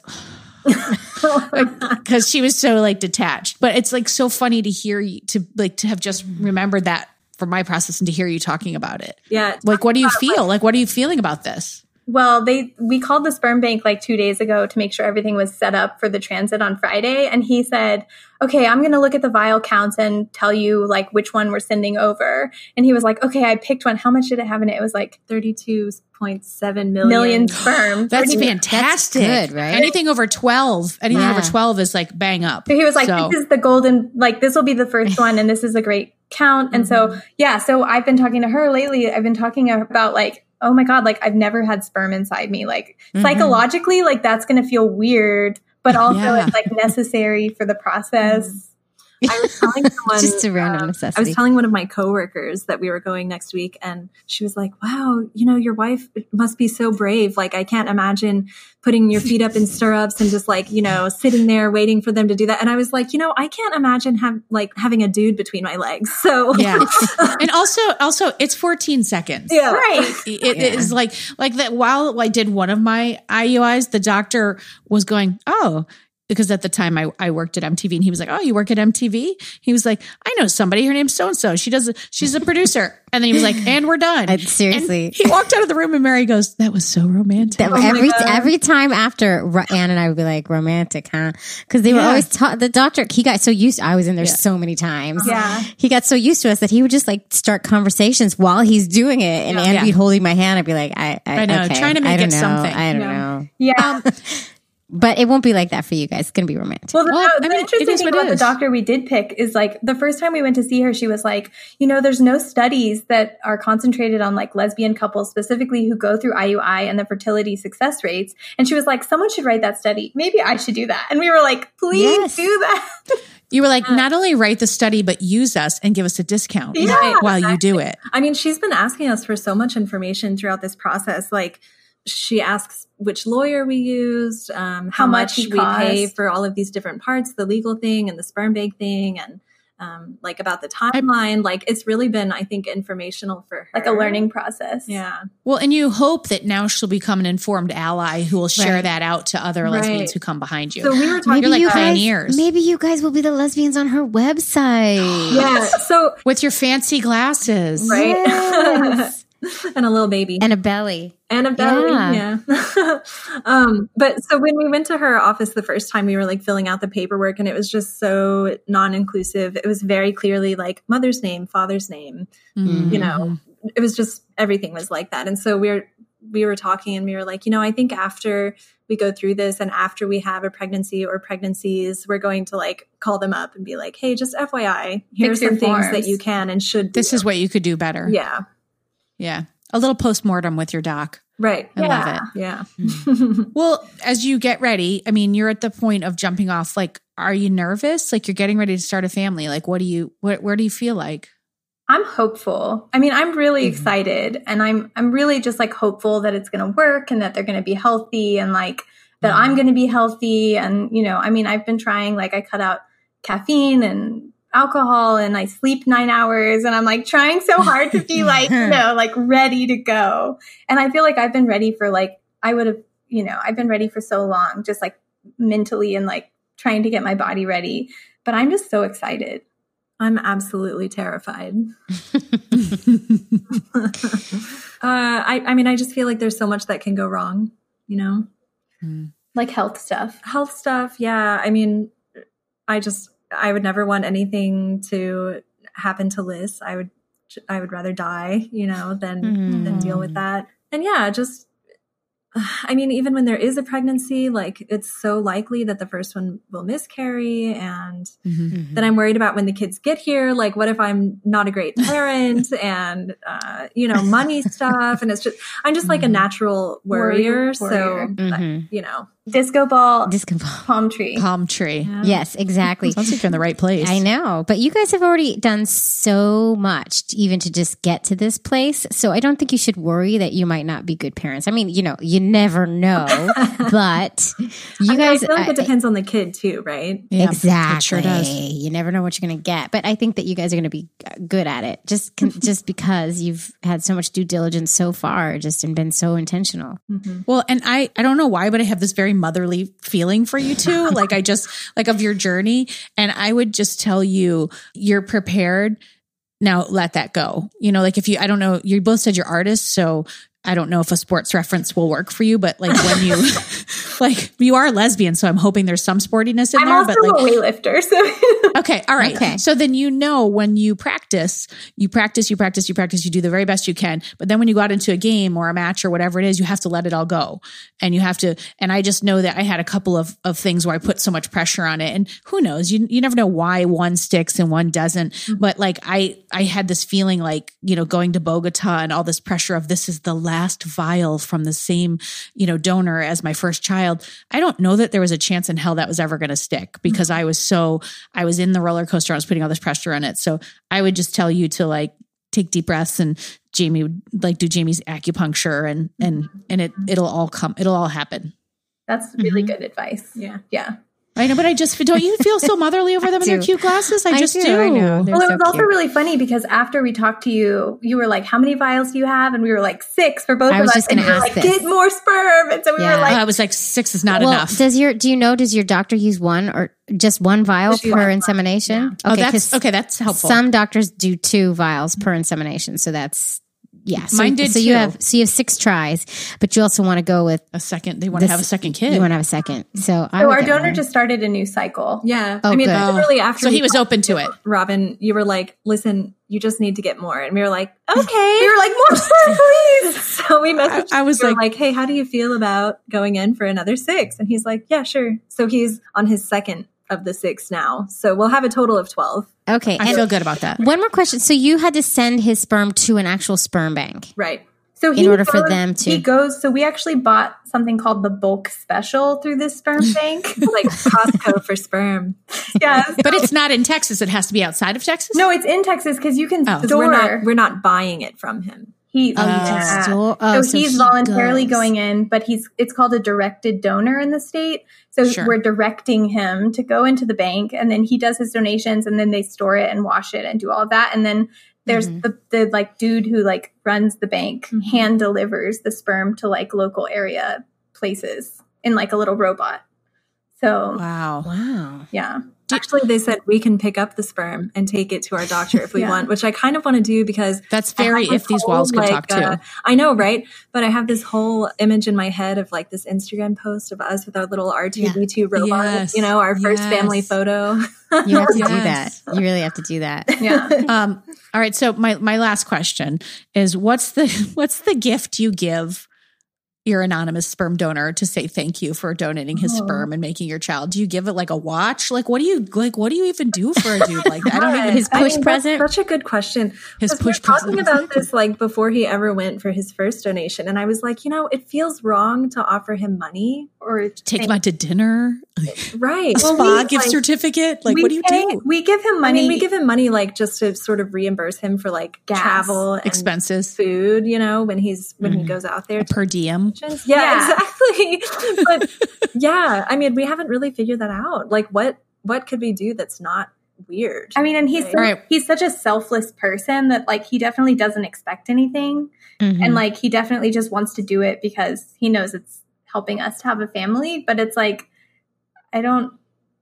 Speaker 2: Because she was so like detached. But it's like so funny to hear you to have just remembered that for my process and to hear you talking about it.
Speaker 3: Yeah.
Speaker 2: Like, what do you feel? Like, what are you feeling about this?
Speaker 4: Well, we called the sperm bank like 2 days ago to make sure everything was set up for the transit on Friday. And he said, okay, I'm going to look at the vial counts and tell you like which one we're sending over. And he was like, okay, I picked one. How much did it have in it? It was like
Speaker 3: 32.7
Speaker 4: million sperm.
Speaker 2: That's
Speaker 4: 30
Speaker 2: fantastic.
Speaker 5: That's good, right?
Speaker 2: Anything over 12 is like bang up.
Speaker 4: So he was like,
Speaker 2: So-
Speaker 4: this is the golden, like this will be the first one. And this is a great count. And so I've been talking to her lately. I've been talking about like, oh my God, like I've never had sperm inside me. Like psychologically, like that's going to feel weird, but also
Speaker 2: Yeah.
Speaker 4: it's like necessary for the process.
Speaker 3: I was telling someone,
Speaker 5: Just a random
Speaker 3: I
Speaker 5: necessity.
Speaker 3: was telling one of my coworkers that we were going next week, and she was like, "Wow, your wife must be so brave. Like, I can't imagine putting your feet up in stirrups and just like, sitting there waiting for them to do that." And I was like, I can't imagine having a dude between my legs. So
Speaker 2: Yeah. And also it's 14 seconds.
Speaker 3: yeah,
Speaker 4: Right.
Speaker 2: It is like that. While I did one of my IUIs, the doctor was going, "Oh, because at the time I worked at MTV, and he was like, "Oh, you work at MTV?" He was like, "I know somebody. Her name's so-and-so. She's a producer." And then he was like, "And we're done."
Speaker 5: Seriously.
Speaker 2: And he walked out of the room and Mary goes, "That was so romantic."
Speaker 5: Every time after, Ann and I would be like, "Romantic, huh?" Because they were always the doctor, he got so used to, I was in there so many times.
Speaker 4: Yeah.
Speaker 5: He got so used to us that he would just like start conversations while he's doing it. And Ann would be holding my hand. I'd be like, I know,
Speaker 2: okay, trying to make it something.
Speaker 5: I don't know.
Speaker 4: Yeah.
Speaker 5: But it won't be like that for you guys. It's going to be romantic.
Speaker 4: Well, the interesting thing about the doctor we did pick is like the first time we went to see her, she was like, there's no studies that are concentrated on like lesbian couples specifically who go through IUI and the fertility success rates. And she was like, someone should write that study. Maybe I should do that. And we were like, please do that.
Speaker 2: You were like, not only write the study, but use us and give us a discount while you do it.
Speaker 3: I mean, she's been asking us for so much information throughout this process. Like, she asks which lawyer we used, how much we pay for all of these different parts, the legal thing and the sperm bank thing, and like about the timeline. Like, it's really been, I think, informational for her.
Speaker 4: Like a learning process.
Speaker 3: Yeah.
Speaker 2: Well, and you hope that now she'll become an informed ally who will share that out to other lesbians who come behind you.
Speaker 3: So we were talking,
Speaker 2: you're like pioneers.
Speaker 5: Maybe you guys will be the lesbians on her website.
Speaker 3: Yeah. So
Speaker 2: with your fancy glasses.
Speaker 3: Right.
Speaker 5: Yes.
Speaker 3: And a little baby.
Speaker 5: And a belly.
Speaker 3: And a belly, yeah. But so when we went to her office the first time, we were like filling out the paperwork, and it was just so non-inclusive. It was very clearly like mother's name, father's name, it was just, everything was like that. And so we were talking, and we were like, I think after we go through this and after we have a pregnancy or pregnancies, we're going to like call them up and be like, hey, just FYI, here's some things that you can and should do.
Speaker 2: This is what you could do better.
Speaker 3: Yeah.
Speaker 2: Yeah. A little postmortem with your doc.
Speaker 3: Right.
Speaker 2: I love it.
Speaker 3: Yeah.
Speaker 2: Well, as you get ready, I mean, you're at the point of jumping off. Like, are you nervous? Like, you're getting ready to start a family. Like, where do you feel like?
Speaker 4: I'm hopeful. I mean, I'm really excited, and I'm really just like hopeful that it's going to work and that they're going to be healthy, and like that I'm going to be healthy. And, I mean, I've been trying, like I cut out caffeine and alcohol, and I sleep 9 hours, and I'm like trying so hard to be like, like ready to go. And I feel like I've been ready for like, I've been ready for so long, just like mentally and like trying to get my body ready. But I'm just so excited.
Speaker 3: I'm absolutely terrified. I mean, I just feel like there's so much that can go wrong,
Speaker 4: Like health stuff.
Speaker 3: Yeah. I mean, I would never want anything to happen to Liz. I would rather die, than deal with that. And yeah, just, I mean, even when there is a pregnancy, like it's so likely that the first one will miscarry. And then I'm worried about when the kids get here, like what if I'm not a great parent and, money stuff. And I'm just like a natural worrier. So,
Speaker 4: Disco ball, palm tree.
Speaker 2: Yeah.
Speaker 5: Yes, exactly.
Speaker 2: Sounds like you're in the right place.
Speaker 5: I know, but you guys have already done so much even to just get to this place. So I don't think you should worry that you might not be good parents. I mean, you never know, but you guys.
Speaker 3: I feel like it depends on the kid too, right?
Speaker 5: Yeah, exactly.
Speaker 2: It sure does.
Speaker 5: You never know what you're going to get, but I think that you guys are going to be good at it just because you've had so much due diligence so far, and been so intentional.
Speaker 2: Well, and I don't know why, but I have this very motherly feeling for you two. Like of your journey. And I would just tell you, you're prepared. Now let that go. Like I don't know, you both said you're artists. So I don't know if a sports reference will work for you, but like when you, like you are lesbian. So I'm hoping there's some sportiness in
Speaker 4: I'm
Speaker 2: there.
Speaker 4: also
Speaker 2: but like
Speaker 4: a weightlifter. So
Speaker 2: okay. All right. Okay. So then, when you practice, you do the very best you can. But then when you go out into a game or a match or whatever it is, you have to let it all go. And you have to, and I just know that I had a couple of things where I put so much pressure on it, and who knows, you never know why one sticks and one doesn't. But like, I had this feeling like, going to Bogota and all this pressure of this is the last vial from the same, donor as my first child. I don't know that there was a chance in hell that was ever going to stick because I was in the roller coaster. I was putting all this pressure on it. So I would just tell you to like take deep breaths, and Jamie would like do Jamie's acupuncture and it'll all happen.
Speaker 4: That's really good advice.
Speaker 3: Yeah.
Speaker 4: Yeah.
Speaker 2: I know, but don't you feel so motherly over them in their cute glasses? I just do.
Speaker 5: I know. They're
Speaker 4: Well, it
Speaker 5: so
Speaker 4: was also
Speaker 5: cute.
Speaker 4: really funny because after we talked to you, you were like, how many vials do you have? And we were like, 6 for both
Speaker 5: I
Speaker 4: of
Speaker 5: was
Speaker 4: us.
Speaker 5: just
Speaker 4: And
Speaker 5: gonna
Speaker 4: you were
Speaker 5: ask
Speaker 4: like,
Speaker 5: this.
Speaker 4: get more sperm. And so we
Speaker 5: Yeah.
Speaker 4: were like,
Speaker 2: I was like, 6 is not
Speaker 5: Well,
Speaker 2: enough.
Speaker 5: does your doctor use one or just one vial
Speaker 3: Just
Speaker 5: per
Speaker 3: one.
Speaker 5: insemination?
Speaker 2: Oh,
Speaker 5: Okay,
Speaker 2: that's
Speaker 5: 'cause
Speaker 2: that's helpful.
Speaker 5: some doctors do 2 vials per insemination, so that's So,
Speaker 2: Mine did
Speaker 5: so you
Speaker 2: too.
Speaker 5: have 6 tries, but you also want to go with
Speaker 2: a second. They want to have a second kid.
Speaker 5: You want to have a second. So I
Speaker 4: so
Speaker 5: would
Speaker 4: our
Speaker 5: get
Speaker 4: donor
Speaker 5: one.
Speaker 4: just started a new cycle.
Speaker 3: Yeah.
Speaker 5: Oh,
Speaker 3: I mean,
Speaker 5: good.
Speaker 3: literally after
Speaker 2: So he
Speaker 3: we
Speaker 2: was
Speaker 3: talked
Speaker 2: open to it.
Speaker 3: Robin, you were like, listen, you just need to get more. And we were like, okay.
Speaker 4: We were like, more sperm, please.
Speaker 3: So we messaged
Speaker 2: I was
Speaker 3: we were
Speaker 2: like-
Speaker 3: hey, how do you feel about going in for another 6? And he's like, yeah, sure. So he's on his second of the 6 now. So we'll have a total of 12.
Speaker 5: Okay.
Speaker 2: I
Speaker 5: and
Speaker 2: feel good about that.
Speaker 5: one more question. So you had to send his sperm to an actual sperm bank.
Speaker 3: Right.
Speaker 4: So
Speaker 5: In order for them to-
Speaker 4: He goes, so we actually bought something called the bulk special through this sperm bank.
Speaker 3: Like Costco for sperm.
Speaker 4: Yeah.
Speaker 2: But it's not in Texas. It has to be outside of Texas.
Speaker 4: No, it's in Texas because you can
Speaker 3: 'Cause
Speaker 4: store.
Speaker 3: we're not buying it from him.
Speaker 4: He,
Speaker 5: Oh, you can
Speaker 4: yeah.
Speaker 5: store. Oh,
Speaker 4: so he's
Speaker 5: he
Speaker 4: voluntarily
Speaker 5: goes.
Speaker 4: going in, but it's called a directed donor in the state. So
Speaker 2: Sure.
Speaker 4: we're directing him to go into the bank, and then he does his donations, and then they store it and wash it and do all of that. And then there's the like dude who like runs the bank hand delivers the sperm to like local area places in like a little robot. So
Speaker 2: Wow.
Speaker 5: Wow.
Speaker 4: yeah.
Speaker 3: Actually, they said we can pick up the sperm and take it to our doctor if we
Speaker 4: Yeah.
Speaker 3: want, which I kind of want to do because
Speaker 2: That's
Speaker 3: I
Speaker 2: very
Speaker 3: have this
Speaker 2: if these
Speaker 3: whole,
Speaker 2: walls could talk too.
Speaker 3: I know, right? But I have this whole image in my head of like this Instagram post of us with our little R2D2 robot,
Speaker 2: Yes.
Speaker 3: our first
Speaker 2: Yes.
Speaker 3: family photo.
Speaker 5: You have to do
Speaker 2: Yes.
Speaker 5: that. You really have to do that.
Speaker 4: Yeah.
Speaker 2: All right. So my last question is what's the gift you give your anonymous sperm donor to say thank you for donating his sperm and making your child? Do you give it like a watch? Like what do you even do for a dude like that? I don't even
Speaker 5: His push
Speaker 3: that's
Speaker 5: present?
Speaker 3: Such a good question.
Speaker 2: His
Speaker 3: 'Cause we were
Speaker 2: push
Speaker 3: talking
Speaker 2: present.
Speaker 3: about this like before he ever went for his first donation, and I was like, it feels wrong to offer him money,
Speaker 4: Or
Speaker 2: take him out to dinner,
Speaker 3: right?
Speaker 2: a spa gift certificate. Like what do you do?
Speaker 4: We give him
Speaker 3: I
Speaker 4: money.
Speaker 3: mean, we give him money like just to sort of reimburse him for like
Speaker 4: Gas.
Speaker 3: travel and
Speaker 2: Expenses
Speaker 3: food, when he goes out there.
Speaker 2: per diem.
Speaker 3: Yeah, exactly. But yeah, I mean, we haven't really figured that out. Like, what could we do that's not weird?
Speaker 4: I mean, and he's
Speaker 2: Right.
Speaker 4: he's such a selfless person that like he definitely doesn't expect anything,
Speaker 5: Mm-hmm.
Speaker 4: and like he definitely just wants to do it because he knows it's helping us to have a family. But it's like I don't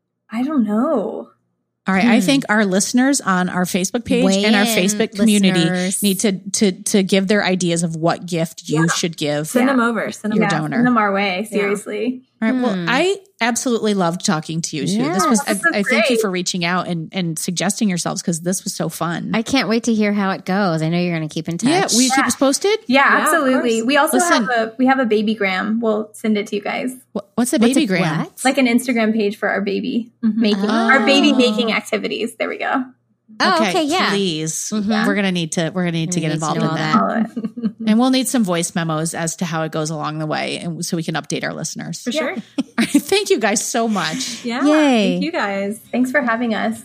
Speaker 4: know.
Speaker 2: All right. I think our listeners on our Facebook page
Speaker 5: Weigh
Speaker 2: and our
Speaker 5: in,
Speaker 2: Facebook community
Speaker 5: listeners.
Speaker 2: need to give their ideas of what gift you should give.
Speaker 3: Send
Speaker 4: Yeah.
Speaker 3: them over. Send them
Speaker 2: Your
Speaker 3: over.
Speaker 2: donor.
Speaker 4: Send them our way. Seriously.
Speaker 2: All right. Well, I absolutely loved talking to you too. This was
Speaker 4: Yes.
Speaker 2: I thank you for reaching out and suggesting yourselves because this was so fun.
Speaker 5: I can't wait to hear how it goes. I know you're going to keep in touch.
Speaker 2: Yeah, will you keep us posted?
Speaker 4: Yeah,
Speaker 3: Yeah, of
Speaker 4: absolutely.
Speaker 3: course.
Speaker 4: We also
Speaker 2: Listen.
Speaker 4: have a babygram. We'll send it to you guys.
Speaker 2: What's a
Speaker 5: What's
Speaker 2: baby
Speaker 5: it-
Speaker 2: gram?
Speaker 5: what?
Speaker 4: Like an Instagram page for our baby making
Speaker 2: Oh.
Speaker 4: our baby making activities. There we go.
Speaker 5: Oh, okay, yeah.
Speaker 2: Please,
Speaker 5: Mhm.
Speaker 2: we're gonna need to
Speaker 5: need
Speaker 2: get
Speaker 5: to
Speaker 2: involved
Speaker 5: know
Speaker 2: in
Speaker 5: all
Speaker 2: that,
Speaker 4: Follow it.
Speaker 2: and we'll need some voice memos as to how it goes along the way, and so we can update our listeners.
Speaker 3: For sure.
Speaker 2: All right, thank you guys so much.
Speaker 3: Yeah.
Speaker 5: Yay.
Speaker 3: Thank you guys.
Speaker 4: Thanks for having us.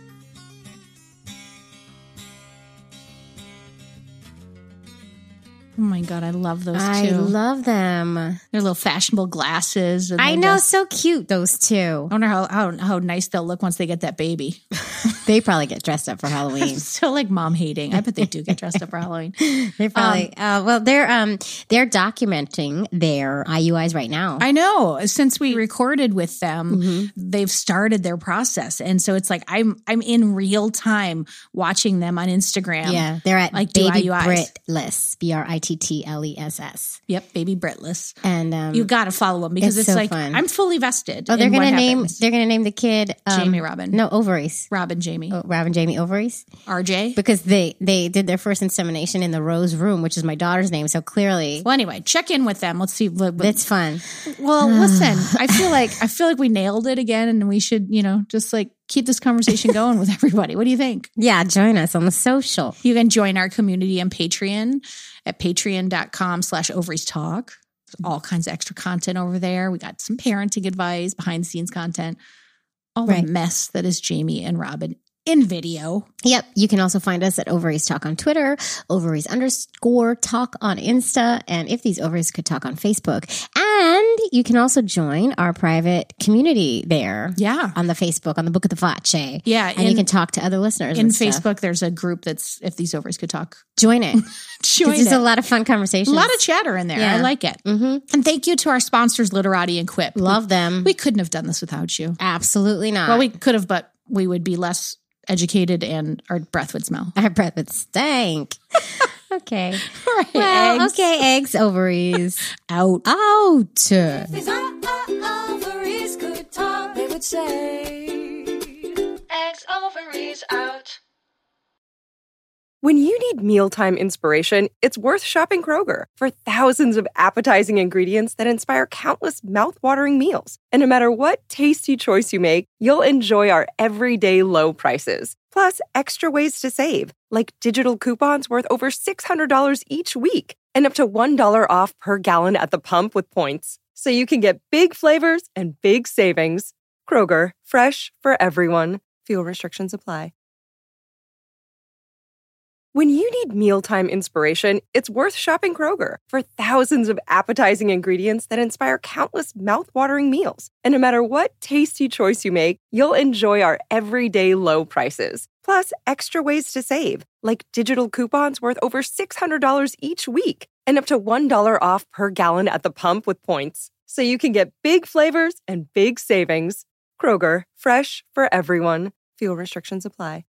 Speaker 2: Oh my god, I love those
Speaker 5: I
Speaker 2: two.
Speaker 5: love them.
Speaker 2: Their little fashionable glasses. And
Speaker 5: I
Speaker 2: they
Speaker 5: know,
Speaker 2: just-
Speaker 5: so cute, those two.
Speaker 2: I wonder how nice they'll look once they get that baby.
Speaker 5: They probably get dressed up for Halloween.
Speaker 2: So like mom hating. I bet they do get dressed up for Halloween.
Speaker 5: They probably they're documenting their IUIs right now.
Speaker 2: I know. Since we recorded with them, they've started their process, and so it's like I'm in real time watching them on Instagram.
Speaker 5: yeah, they're at
Speaker 2: Like, do
Speaker 5: Baby
Speaker 2: IUIs.
Speaker 5: Britless, BRITTLESS,
Speaker 2: Yep, baby Britless.
Speaker 5: and
Speaker 2: You got to follow them because
Speaker 5: it's
Speaker 2: it's
Speaker 5: so
Speaker 2: like
Speaker 5: fun.
Speaker 2: I'm fully vested.
Speaker 5: oh, they're
Speaker 2: in what
Speaker 5: gonna name
Speaker 2: happens.
Speaker 5: they're gonna name the kid
Speaker 2: Jamie Robin.
Speaker 5: No, Ovaries.
Speaker 2: Robin Jamie.
Speaker 5: Oh, Robin Jamie Ovaries,
Speaker 2: RJ.
Speaker 5: because they did their first insemination in the Rose Room, which is my daughter's name. So clearly,
Speaker 2: Well, anyway, check in with them. Let's see.
Speaker 5: it's fun.
Speaker 2: Well, listen, I feel like we nailed it again, and we should, just like keep this conversation going with everybody. What do you think?
Speaker 5: Yeah, join us on the social.
Speaker 2: You can join our community on Patreon at patreon.com/ovaries talk. There's all kinds of extra content over there. We got some parenting advice, behind the scenes content, all
Speaker 5: Right.
Speaker 2: the mess that is Jamie and Robin in video.
Speaker 5: Yep. You can also find us at Ovaries Talk on Twitter, Ovaries_talk on Insta, and If These Ovaries Could Talk on Facebook. And And you can also join our private community there.
Speaker 2: Yeah.
Speaker 5: On the Facebook, on the Book of the Face.
Speaker 2: Yeah.
Speaker 5: And you can talk to other listeners.
Speaker 2: In
Speaker 5: and stuff.
Speaker 2: Facebook, there's a group that's If These Ovaries Could Talk.
Speaker 5: Join it.
Speaker 2: Join
Speaker 5: There's
Speaker 2: it.
Speaker 5: a lot of fun conversations.
Speaker 2: A lot of chatter in there.
Speaker 5: Yeah.
Speaker 2: I like it. Mm-hmm. And thank you to our sponsors, Literati and Quip.
Speaker 5: Love them.
Speaker 2: We couldn't have done this without you.
Speaker 5: Absolutely not.
Speaker 2: Well, we could have, but we would be less educated and our breath would smell.
Speaker 5: Our breath would stink. Okay.
Speaker 2: All right,
Speaker 5: Well,
Speaker 2: eggs.
Speaker 5: okay, eggs, ovaries.
Speaker 2: Out.
Speaker 5: Out.
Speaker 6: If these ovaries could talk, they would say, eggs, ovaries, out.
Speaker 7: When you need mealtime inspiration, it's worth shopping Kroger for thousands of appetizing ingredients that inspire countless mouthwatering meals. And no matter what tasty choice you make, you'll enjoy our everyday low prices. Plus, extra ways to save, like digital coupons worth over $600 each week and up to $1 off per gallon at the pump with points. So you can get big flavors and big savings. Kroger, fresh for everyone. Fuel restrictions apply. When you need mealtime inspiration, it's worth shopping Kroger for thousands of appetizing ingredients that inspire countless mouthwatering meals. And no matter what tasty choice you make, you'll enjoy our everyday low prices. Plus, extra ways to save, like digital coupons worth over $600 each week and up to $1 off per gallon at the pump with points. So you can get big flavors and big savings. Kroger, fresh for everyone. Fuel restrictions apply.